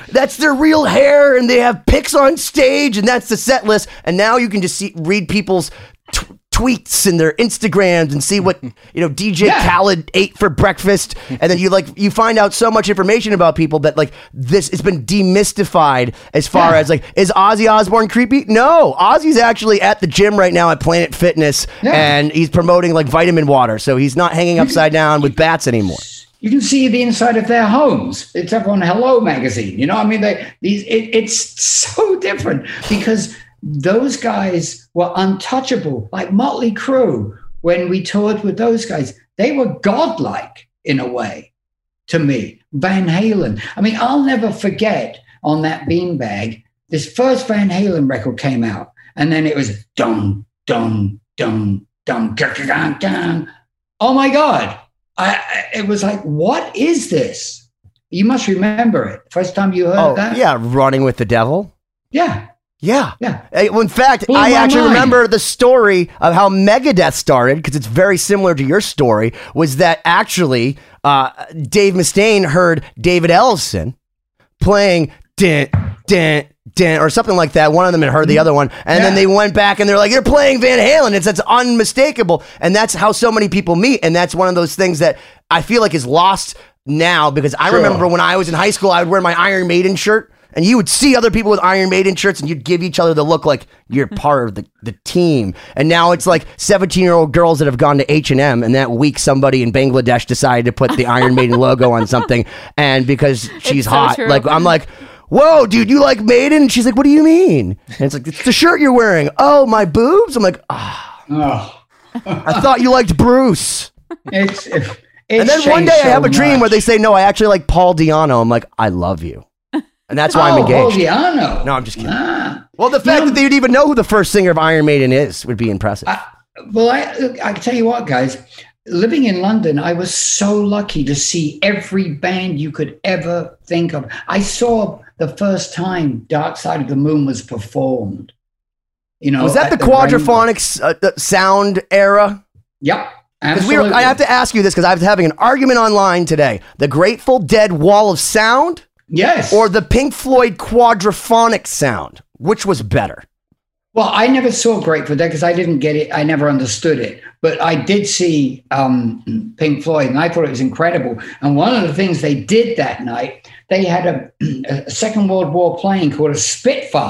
their real hair and they have pics on stage and that's the set list. And now you can just see read people's t- tweets and their Instagrams and see what, you know, D J yeah. Khaled ate for breakfast. And then you like, you find out so much information about people that like this, it's been demystified as far yeah. as like, is Ozzy Osbourne creepy? No, Ozzy's actually at the gym right now at Planet Fitness yeah. and he's promoting like vitamin water. So he's not hanging upside down with bats anymore. You can see the inside of their homes. It's up on Hello magazine. You know, I mean, they, these it, it's so different because those guys were untouchable, like Motley Crue. When we toured with those guys, they were godlike in a way to me. Van Halen. I mean, I'll never forget on that beanbag, this first Van Halen record came out, and then it was dum, dum, dum, dum, dum, dum. Oh my God. I, it was like, what is this? You must remember it. First time you heard oh, that? Yeah, Running with the Devil. Yeah. Yeah. Yeah. Well, in fact, Blew I actually mind. remember the story of how Megadeth started, because it's very similar to your story, was that actually uh, Dave Mustaine heard David Ellefson playing din, din, din, or something like that. One of them had heard the other one. And yeah. then they went back and they're like, you're playing Van Halen. It's that's unmistakable. And that's how so many people meet. And that's one of those things that I feel like is lost now, because I sure. remember when I was in high school, I would wear my Iron Maiden shirt. And you would see other people with Iron Maiden shirts and you'd give each other the look like you're part of the, the team. And now it's like seventeen-year-old girls that have gone to H and M, and that week somebody in Bangladesh decided to put the Iron Maiden logo on something. And because she's it's hot, so like I'm like, whoa, dude, you like Maiden? And she's like, what do you mean? And it's like, it's the shirt you're wearing. Oh, my boobs? I'm like, ah. Oh. I thought you liked Bruce. It's, it's And then one day so I have a dream much. where they say, no, I actually like Paul Di'Anno. I'm like, I love you. And that's why oh, I'm engaged. Oh, Di'Anno. No, I'm just kidding. Ah. Well, the fact you know, that they'd even know who the first singer of Iron Maiden is would be impressive. I, well, I, I can tell you what, guys. Living in London, I was so lucky to see every band you could ever think of. I saw the first time Dark Side of the Moon was performed. You know, was that the, the quadraphonic uh, sound era? Yep. Because we were, I have to ask you this because I was having an argument online today. The Grateful Dead Wall of Sound? Yes. Or the Pink Floyd quadraphonic sound? Which was better? Well, I never saw Grateful Dead because I didn't get it. I never understood it. But I did see um, Pink Floyd, and I thought it was incredible. And one of the things they did that night, they had a, a Second World War plane called a Spitfire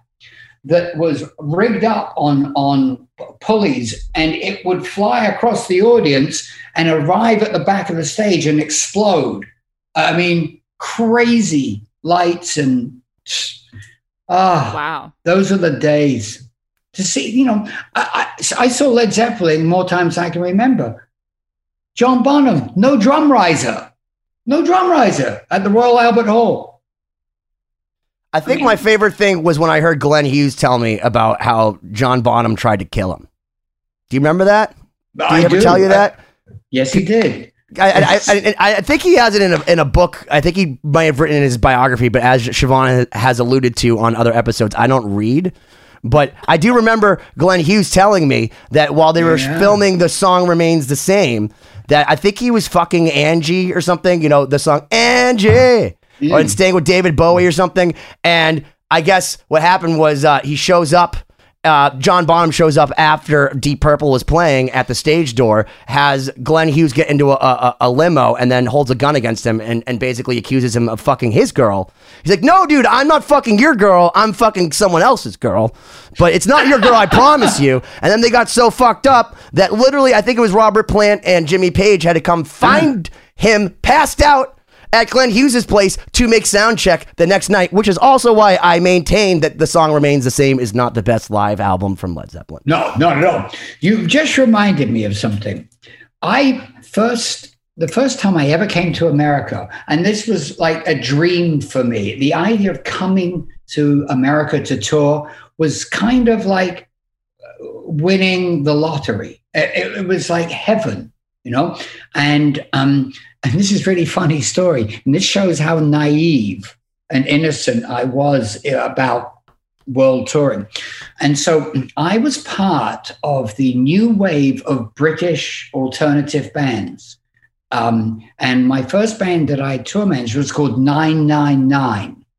that was rigged up on, on pulleys, and it would fly across the audience and arrive at the back of the stage and explode. I mean, crazy lights and ah, oh, wow, those are the days to see. You know, I, I, I saw Led Zeppelin more times than I can remember. John Bonham, no drum riser, no drum riser at the Royal Albert Hall. I think I mean, my favorite thing was when I heard Glenn Hughes tell me about how John Bonham tried to kill him. Do you remember that? Did he ever do. tell you that? I, yes, he did. I, I, I, I think he has it in a, in a book. I think he might have written in his biography, but as Siobhan has alluded to on other episodes, I don't read. But I do remember Glenn Hughes telling me that while they were yeah. filming The Song Remains the Same, that I think he was fucking Angie or something, you know, the song Angie, mm. or and staying with David Bowie or something. And I guess what happened was uh, he shows up. Uh, John Bonham shows up after Deep Purple was playing at the stage door, has Glenn Hughes get into a, a, a limo, and then holds a gun against him and, and basically accuses him of fucking his girl. He's like, no, dude, I'm not fucking your girl. I'm fucking someone else's girl. But it's not your girl, I promise you. And then they got so fucked up that literally, I think it was Robert Plant and Jimmy Page had to come find him passed out at Glenn Hughes' place to make sound check the next night, which is also why I maintain that The Song Remains the Same is not the best live album from Led Zeppelin. No, not at all. You just reminded me of something. I first, the first time I ever came to America, and this was like a dream for me, the idea of coming to America to tour was kind of like winning the lottery. It, it was like heaven, you know? And, um, And this is a really funny story. And this shows how naive and innocent I was about world touring. And so I was part of the new wave of British alternative bands. Um, and my first band that I tour managed was called nine nine nine.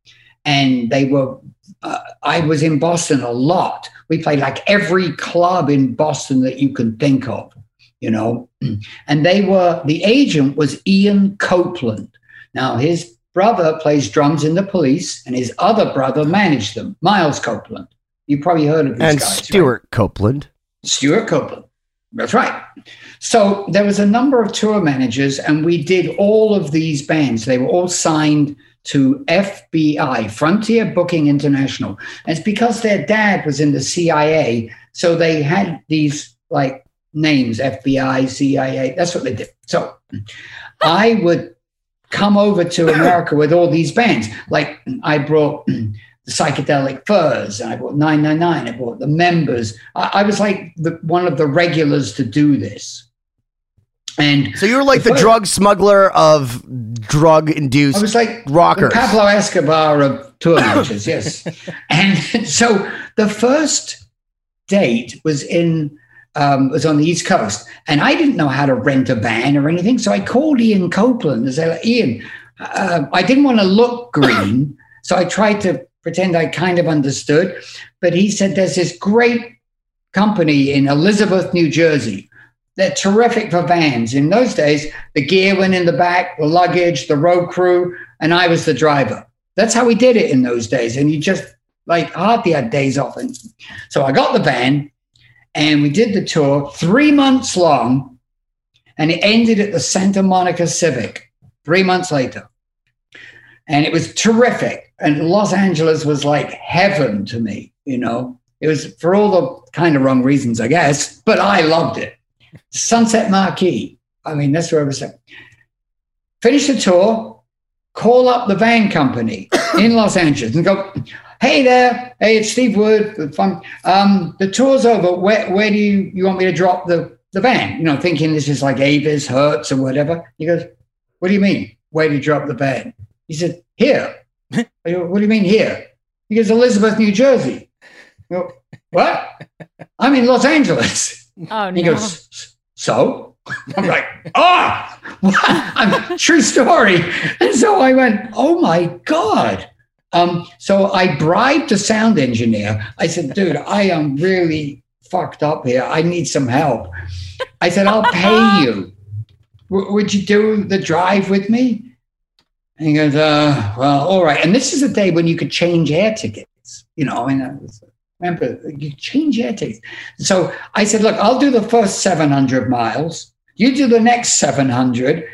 and they were, uh, I was in Boston a lot. We played like every club in Boston that you can think of, you know, and they were, the agent was Ian Copeland. Now, his brother plays drums in the Police, and his other brother managed them, Miles Copeland. You probably heard of these and guys. Stuart right? Copeland. Stuart Copeland. That's right. So there was a number of tour managers, and we did all of these bands. They were all signed to F B I, Frontier Booking International. And it's because their dad was in the C I A, so they had these like names, F B I, C I A. That's what they did. So I would come over to America with all these bands. Like I brought the Psychedelic Furs, and I brought nine nine nine, I brought the Members. I, I was like the, one of the regulars to do this. And so you were like the, the drug smuggler of drug-induced I was like rockers. The Pablo Escobar of tour managers, yes. And so the first date was in um, was on the East Coast, and I didn't know how to rent a van or anything, so I called Ian Copeland and said, Ian, uh, I didn't want to look green, so I tried to pretend I kind of understood, but he said there's this great company in Elizabeth, New Jersey. They're terrific for vans. In those days, the gear went in the back, the luggage, the road crew, and I was the driver. That's how we did it in those days. And you just like hardly had days off. And so I got the van and we did the tour three months long, and it ended at the Santa Monica Civic three months later. And it was terrific. And Los Angeles was like heaven to me, you know. It was for all the kind of wrong reasons, I guess, but I loved it. Sunset Marquee. I mean, that's where I was at. Finish the tour, call up the van company in Los Angeles and go, hey there, hey, it's Steve Wood. Fun. Um, the tour's over. Where where do you, you want me to drop the, the van? You know, thinking this is like Avis, Hertz, or whatever. He goes, what do you mean? Where do you drop the van? He said, here. I go, what do you mean here? He goes, Elizabeth, New Jersey. I go, what? I'm in Los Angeles. Oh, no. He goes, so? I'm like, oh, I'm, true story. And so I went, oh my God. Um, so I bribed a sound engineer. I said, dude, I am really fucked up here. I need some help. I said, I'll pay you. W- would you do the drive with me? And he goes, uh, well, all right. And this is a day when you could change air tickets. You know, I mean, that was, remember, you change air tickets. So I said, look, I'll do the first seven hundred miles. You do the next seven hundred.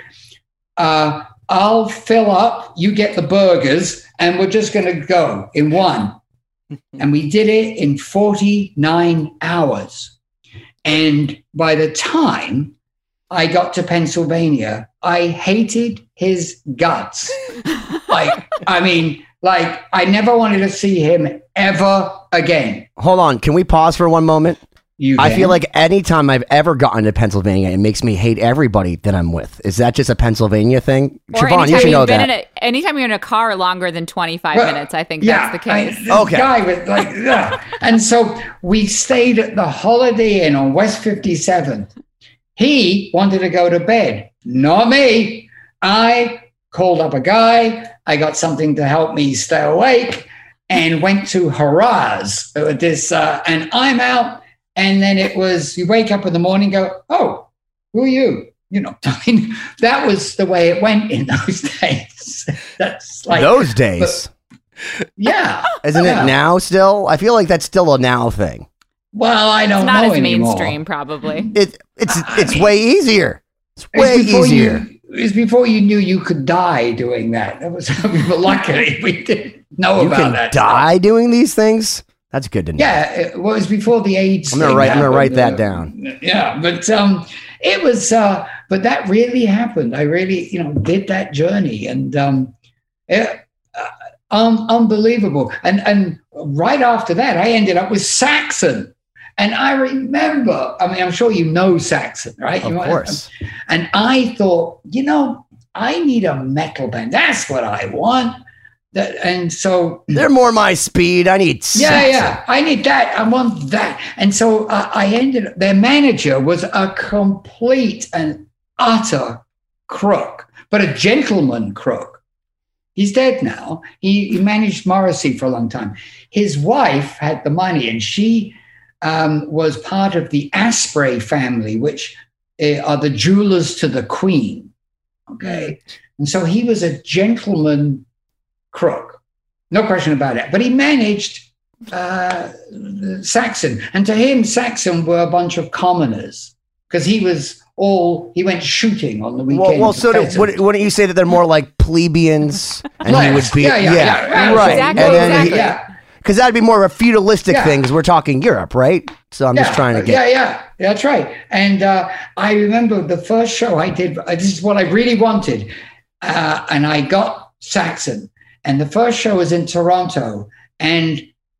Uh, I'll fill up. You get the burgers, and we're just going to go in one. And we did it in forty-nine hours. And by the time I got to Pennsylvania, I hated his guts. Like, I mean, like, I never wanted to see him ever again. Hold on. Can we pause for one moment? You I can. feel like anytime I've ever gotten to Pennsylvania, it makes me hate everybody that I'm with. Is that just a Pennsylvania thing? Or Siobhan, you anytime should know you've been that. in a, anytime you're in a car longer than twenty-five Well, minutes, I think yeah, that's the case. I, this Okay. guy was like, ugh. And so we stayed at the Holiday Inn on West fifty-seventh. He wanted to go to bed. Not me. I called up a guy. I got something to help me stay awake and went to Haraz. This, uh, and I'm out. And then it was, you wake up in the morning, go, oh, who are you? You know, I mean, that was the way it went in those days. That's like Those days. But, yeah. Isn't yeah. it now still? I feel like that's still a now thing. Well, I don't It's not know as anymore. mainstream, probably. It it's I it's mean- way easier. It's It was way before easier. You, it was before you knew you could die doing that. That was luckily we didn't know You about can that. die doing these things? That's good to know. Yeah, it well, it was before the AIDS. I'm gonna thing write- I'm gonna happened. write that Uh, down. Yeah, but um, it was. Uh, but that really happened. I really, you know, did that journey, and um, it, uh, um, unbelievable. And and right after that, I ended up with Saxon. And I remember, I mean, I'm sure you know Saxon, right? Of You know, course. And I thought, you know, I need a metal band. That's what I want. That, and so, They're more my speed. I need yeah, Saxon. yeah, I need that. I want that. And so uh, I ended up, their manager was a complete and utter crook, but a gentleman crook. He's dead now. He, he managed Morrissey for a long time. His wife had the money, and she um, was part of the Asprey family, which uh, are the jewelers to the Queen. Okay. And so he was a gentleman crook, no question about it. But he managed uh, Saxon. And to him, Saxon were a bunch of commoners because he was all, he went shooting on the weekend. Well, well so do, wouldn't, wouldn't you say that they're more like plebeians? And right. he would be, yeah, yeah, yeah, yeah. right. Exactly, and then exactly. He, yeah. Because that'd be more of a feudalistic Yeah. thing, because we're talking Europe, right? So I'm yeah, just trying to get. Yeah, yeah, that's right. And uh, I remember the first show I did, uh, this is what I really wanted. Uh, and I got Saxon. And the first show was in Toronto. And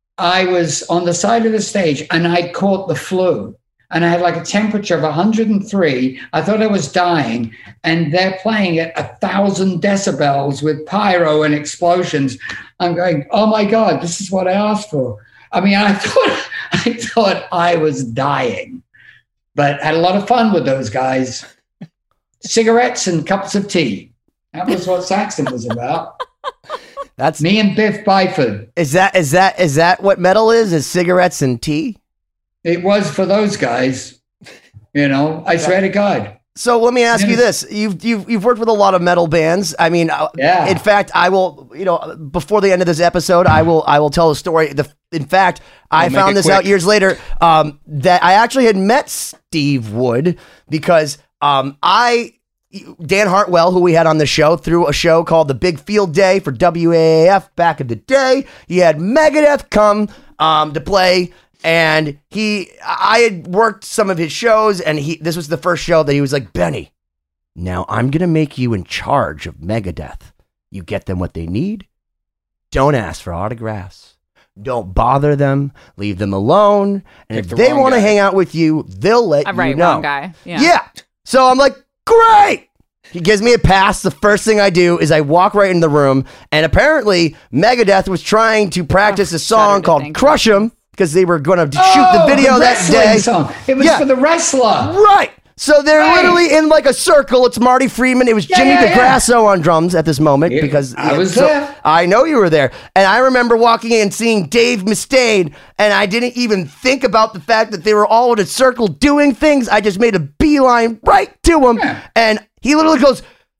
I was on the side of the stage and I caught the flu. And I had like a temperature of one hundred three. I thought I was dying. And they're playing at a thousand decibels with pyro and explosions. I'm going, oh my God, this is what I asked for. I mean, I thought I thought I was dying, but had a lot of fun with those guys. Cigarettes and cups of tea. That was what Saxon was about. That's me and Biff Byford. Is that is that is that what metal is? Is cigarettes and tea? It was for those guys. You know, I swear to God. So let me ask Yes. you this: you've you've you've worked with a lot of metal bands. I mean, uh, Yeah. in fact, I will. You know, before the end of this episode, I will I will tell a story. The in fact, I I'll make found it this quick. out years later um, that I actually had met Steve Wood because um, I. Dan Hartwell, who we had on the show, threw a show called The Big Field Day for W A A F back in the day. He had Megadeth come um, to play, and he, I had worked some of his shows, and he, this was the first show that he was like, Benny, now I'm going to make you in charge of Megadeth. You get them what they need. Don't ask for autographs. Don't bother them. Leave them alone. And Pick if the they wrong want to guy. hang out with you, they'll let Uh, you right, know. wrong guy. Yeah. Yeah. So I'm like, great. He gives me a pass. The first thing I do is I walk right in the room, and apparently Megadeth was trying to practice Oh, a song shudder to called think. "Crush 'Em" because they were going to shoot Oh, the video the that wrestling day. song. It was Yeah. for the wrestler. Right. So they're Right. literally in like a circle. It's Marty Friedman. It was Yeah, Jimmy yeah, yeah. DeGrasso on drums at this moment Yeah, because I was so- there. I know you were there. And I remember walking in and seeing Dave Mustaine, and I didn't even think about the fact that they were all in a circle doing things. I just made a beeline right to him. Yeah. And he literally goes,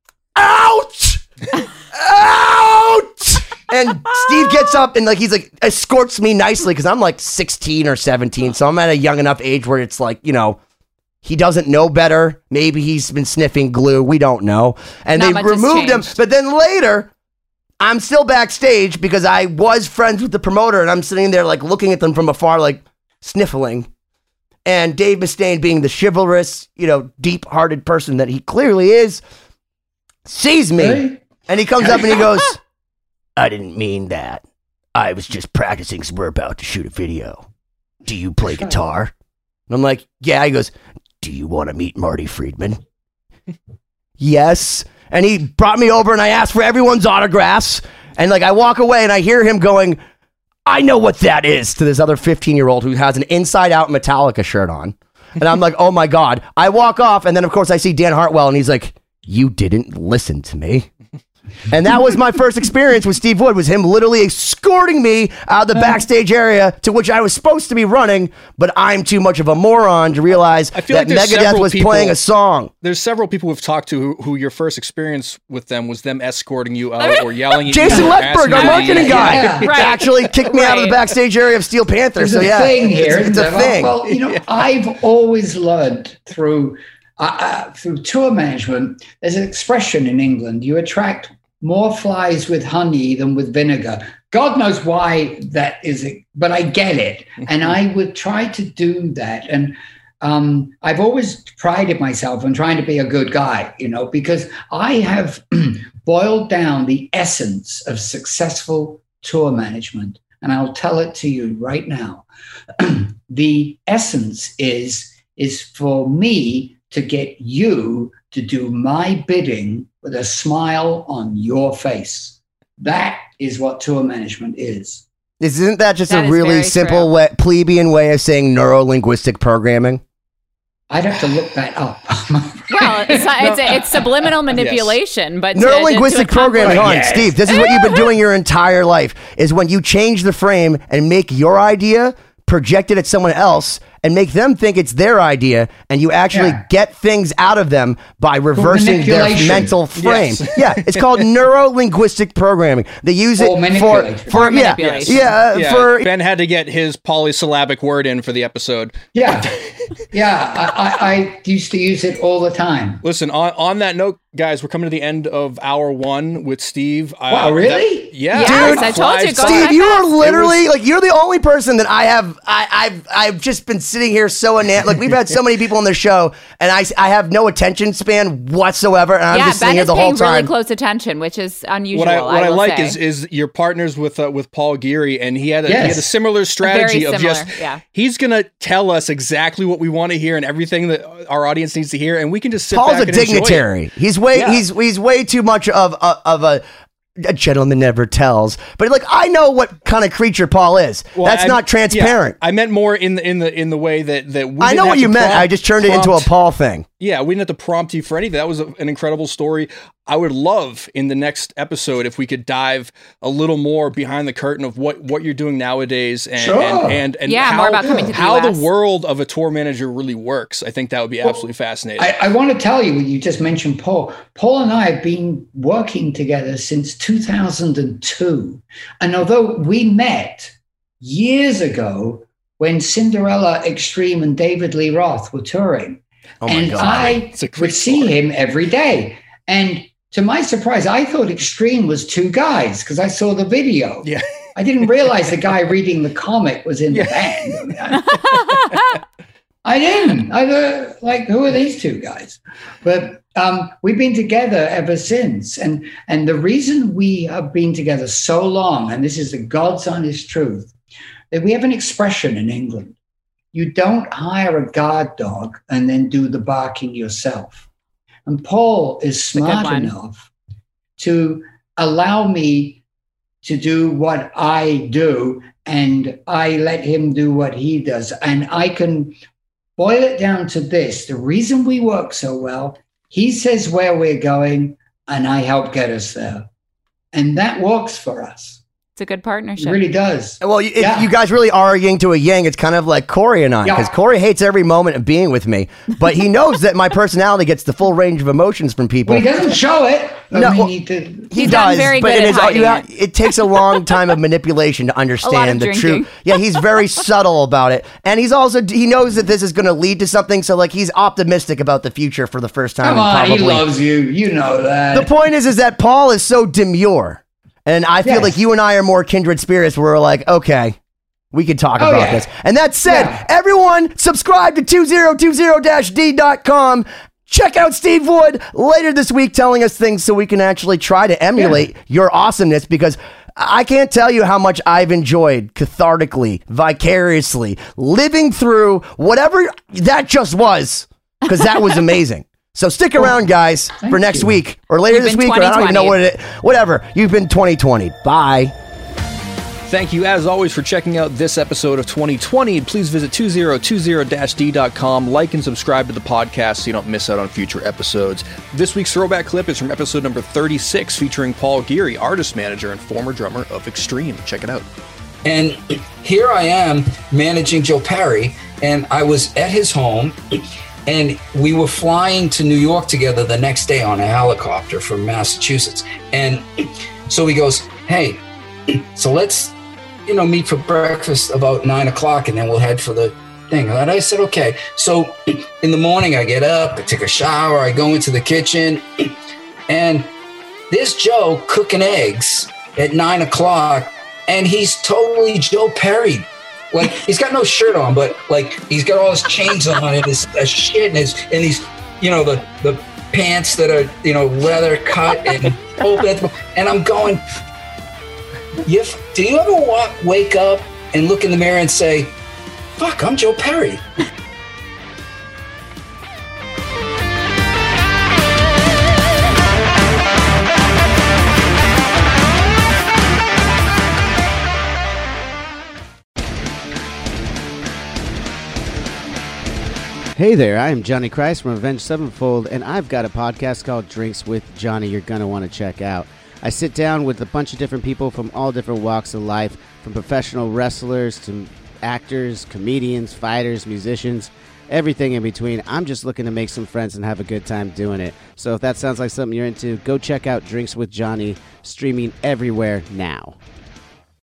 ouch! Ouch! And Steve gets up and like he's like escorts me nicely because I'm like sixteen or seventeen, so I'm at a young enough age where it's like, you know, he doesn't know better. Maybe he's been sniffing glue. We don't know. And Not they much has removed him. changed. But then later, I'm still backstage because I was friends with the promoter, and I'm sitting there like looking at them from afar, like sniffling. And Dave Mustaine, being the chivalrous, you know, deep-hearted person that he clearly is, sees me. Hey. And he comes up and he goes, I didn't mean that. I was just practicing because we're about to shoot a video. Do you play guitar? And I'm like, yeah. He goes, do you want to meet Marty Friedman? Yes. And he brought me over and I asked for everyone's autographs. And like I walk away and I hear him going, I know what that is, to this other fifteen-year-old who has an Inside Out Metallica shirt on. And I'm like, oh my God. I walk off and then of course I see Dan Hartwell and he's like, you didn't listen to me. And that was my first experience with Steve Wood, was him literally escorting me out of the backstage area to which I was supposed to be running, but I'm too much of a moron to realize I feel that like there's Megadeth several was people- playing a song. There's several people we've talked to who, who your first experience with them was them escorting you out or yelling at Jason you. or Lethbridge, asking our you to marketing eat. guy, Yeah. Right. actually kicked me out of the Right. backstage area of Steel Panther. There's So a yeah, thing here. it's, it's isn't a there? thing. Well, you know, I've always learned through uh, uh, through tour management. There's an expression in England: you attract more flies with honey than with vinegar. God knows why that is, but I get it, and I would try to do that. And um, I've always prided myself on trying to be a good guy, you know, because I have boiled down the essence of successful tour management. And I'll tell it to you right now. The essence is, is for me to get you to do my bidding with a smile on your face. That is what tour management is. Isn't that just That a is really very simple true. way, plebeian way of saying neuro-linguistic programming? I'd have to look that up. Well, it's, it's, it's subliminal manipulation, yes. but neuro-linguistic programming. On yes. Steve, this is what you've been doing your entire life. Is when you change the frame and make your idea project it at someone else and make them think it's their idea, and you actually Yeah. get things out of them by reversing their manipulation. mental frame. Yes. Yeah, it's called neuro-linguistic programming. They use it Or for manipulation. for Or yeah, manipulation. yeah, Yeah, for Ben had to get his polysyllabic word in for the episode. Yeah, yeah. I, I, I used to use it all the time. Listen, on, on that note, guys, we're coming to the end of hour one with Steve. I- Wow, I- really? that- yeah. Yes, Dude, I told you, flies go by. Steve, by you fast. are literally It was- like you're the only person that I have. I, I've I've just been sitting here so enamored. Like we've had so many people on the show, and I I have no attention span whatsoever, and I'm yeah, just sitting Ben here is the whole paying really time. close attention, which is unusual. What I what I, will like say. is is your partners with uh, with Paul Geary, and he had a, he Yes. had a similar strategy Very of similar, just yeah. he's gonna tell us exactly what we want to hear and everything that our audience needs to hear, and we can just sit Paul's back a and enjoy it. dignitary. He's way Yeah. he's he's way too much of a, of a. A gentleman never tells, but like I know what kind of creature Paul is. Well, That's I- not transparent. Yeah, I meant more in the in the in the way that that we I didn't know have what to you meant. prompt- I just turned it into a prompt- Paul thing. Yeah, we didn't have to prompt you for anything. That was a, an incredible story. I would love in the next episode if we could dive a little more behind the curtain of what, what you're doing nowadays and Sure. and, and, and Yeah, how, more about coming to the how U S. the world of a tour manager really works. I think that would be absolutely fascinating. I, I want to tell you, you just mentioned Paul. Paul and I have been working together since two thousand two. And although we met years ago when Cinderella Extreme and David Lee Roth were touring, Oh my and God. I It's a great would see story. him every day. And to my surprise, I thought Extreme was two guys because I saw the video. Yeah. I didn't realize the guy reading the comic was in the band. I didn't. I thought, like, who are these two guys? But um, we've been together ever since. And, and the reason we have been together so long, and this is the God's honest truth, that we have an expression in England. You don't hire a guard dog and then do the barking yourself. And Paul is a good smart one. enough to allow me to do what I do, and I let him do what he does. And I can boil it down to this. The reason we work so well, he says where we're going, and I help get us there. And that works for us. It's a good It partnership. really does. Well, you, Yeah. if you guys really are a yin to a yang. It's kind of like Corey and I, Yeah. because Corey hates every moment of being with me, but he knows that my personality gets the full range of emotions from people. Well, he doesn't show it. But No, we well, need to. He He's does, gotten very but good it at is. hiding you have- it. it takes a long time of manipulation to understand the drinking. truth. Yeah, he's very subtle about it, and he's also he knows that this is going to lead to something. So, like, he's optimistic about the future for the first time. Come in on, he probably. loves you. You know that. The point is, is that Paul is so demure, and I feel Yes. like you and I are more kindred spirits. Where we're like, okay, we can talk Oh, about yeah. this. And that said, Yeah. everyone subscribe to two thousand twenty D dot com. Check out Steve Wood later this week telling us things so we can actually try to emulate your awesomeness, because I can't tell you how much I've enjoyed cathartically, vicariously, living through whatever that just was, because that was amazing. So stick around, guys, for next you. week or later You've this been week. Or I don't even know twenty what it Whatever. You've been twenty twenty. Bye. Thank you, as always, for checking out this episode of twenty twenty. Please visit two thousand twenty D dot com, like and subscribe to the podcast so you don't miss out on future episodes. This week's throwback clip is from episode number thirty-six, featuring Paul Geary, artist manager and former drummer of Extreme. Check it out. And here I am managing Joe Perry, and I was at his home, and we were flying to New York together the next day on a helicopter from Massachusetts. And so he goes, hey, so let's, you know, meet for breakfast about nine o'clock, and then we'll head for the thing. And I said, okay. So in the morning, I get up, I take a shower, I go into the kitchen, and there's Joe cooking eggs at nine o'clock, and he's totally Joe Perry. Like, he's got no shirt on, but like he's got all his chains on and his uh, shit and his and these, you know, the the pants that are, you know, leather cut and open. And I'm going, you, do you ever walk, wake up and look in the mirror and say, fuck, I'm Joe Perry? Hey there, I am Johnny Christ from Avenged Sevenfold, and I've got a podcast called Drinks with Johnny you're going to want to check out. I sit down with a bunch of different people from all different walks of life, from professional wrestlers to actors, comedians, fighters, musicians, everything in between. I'm just looking to make some friends and have a good time doing it. So if that sounds like something you're into, go check out Drinks with Johnny, streaming everywhere now.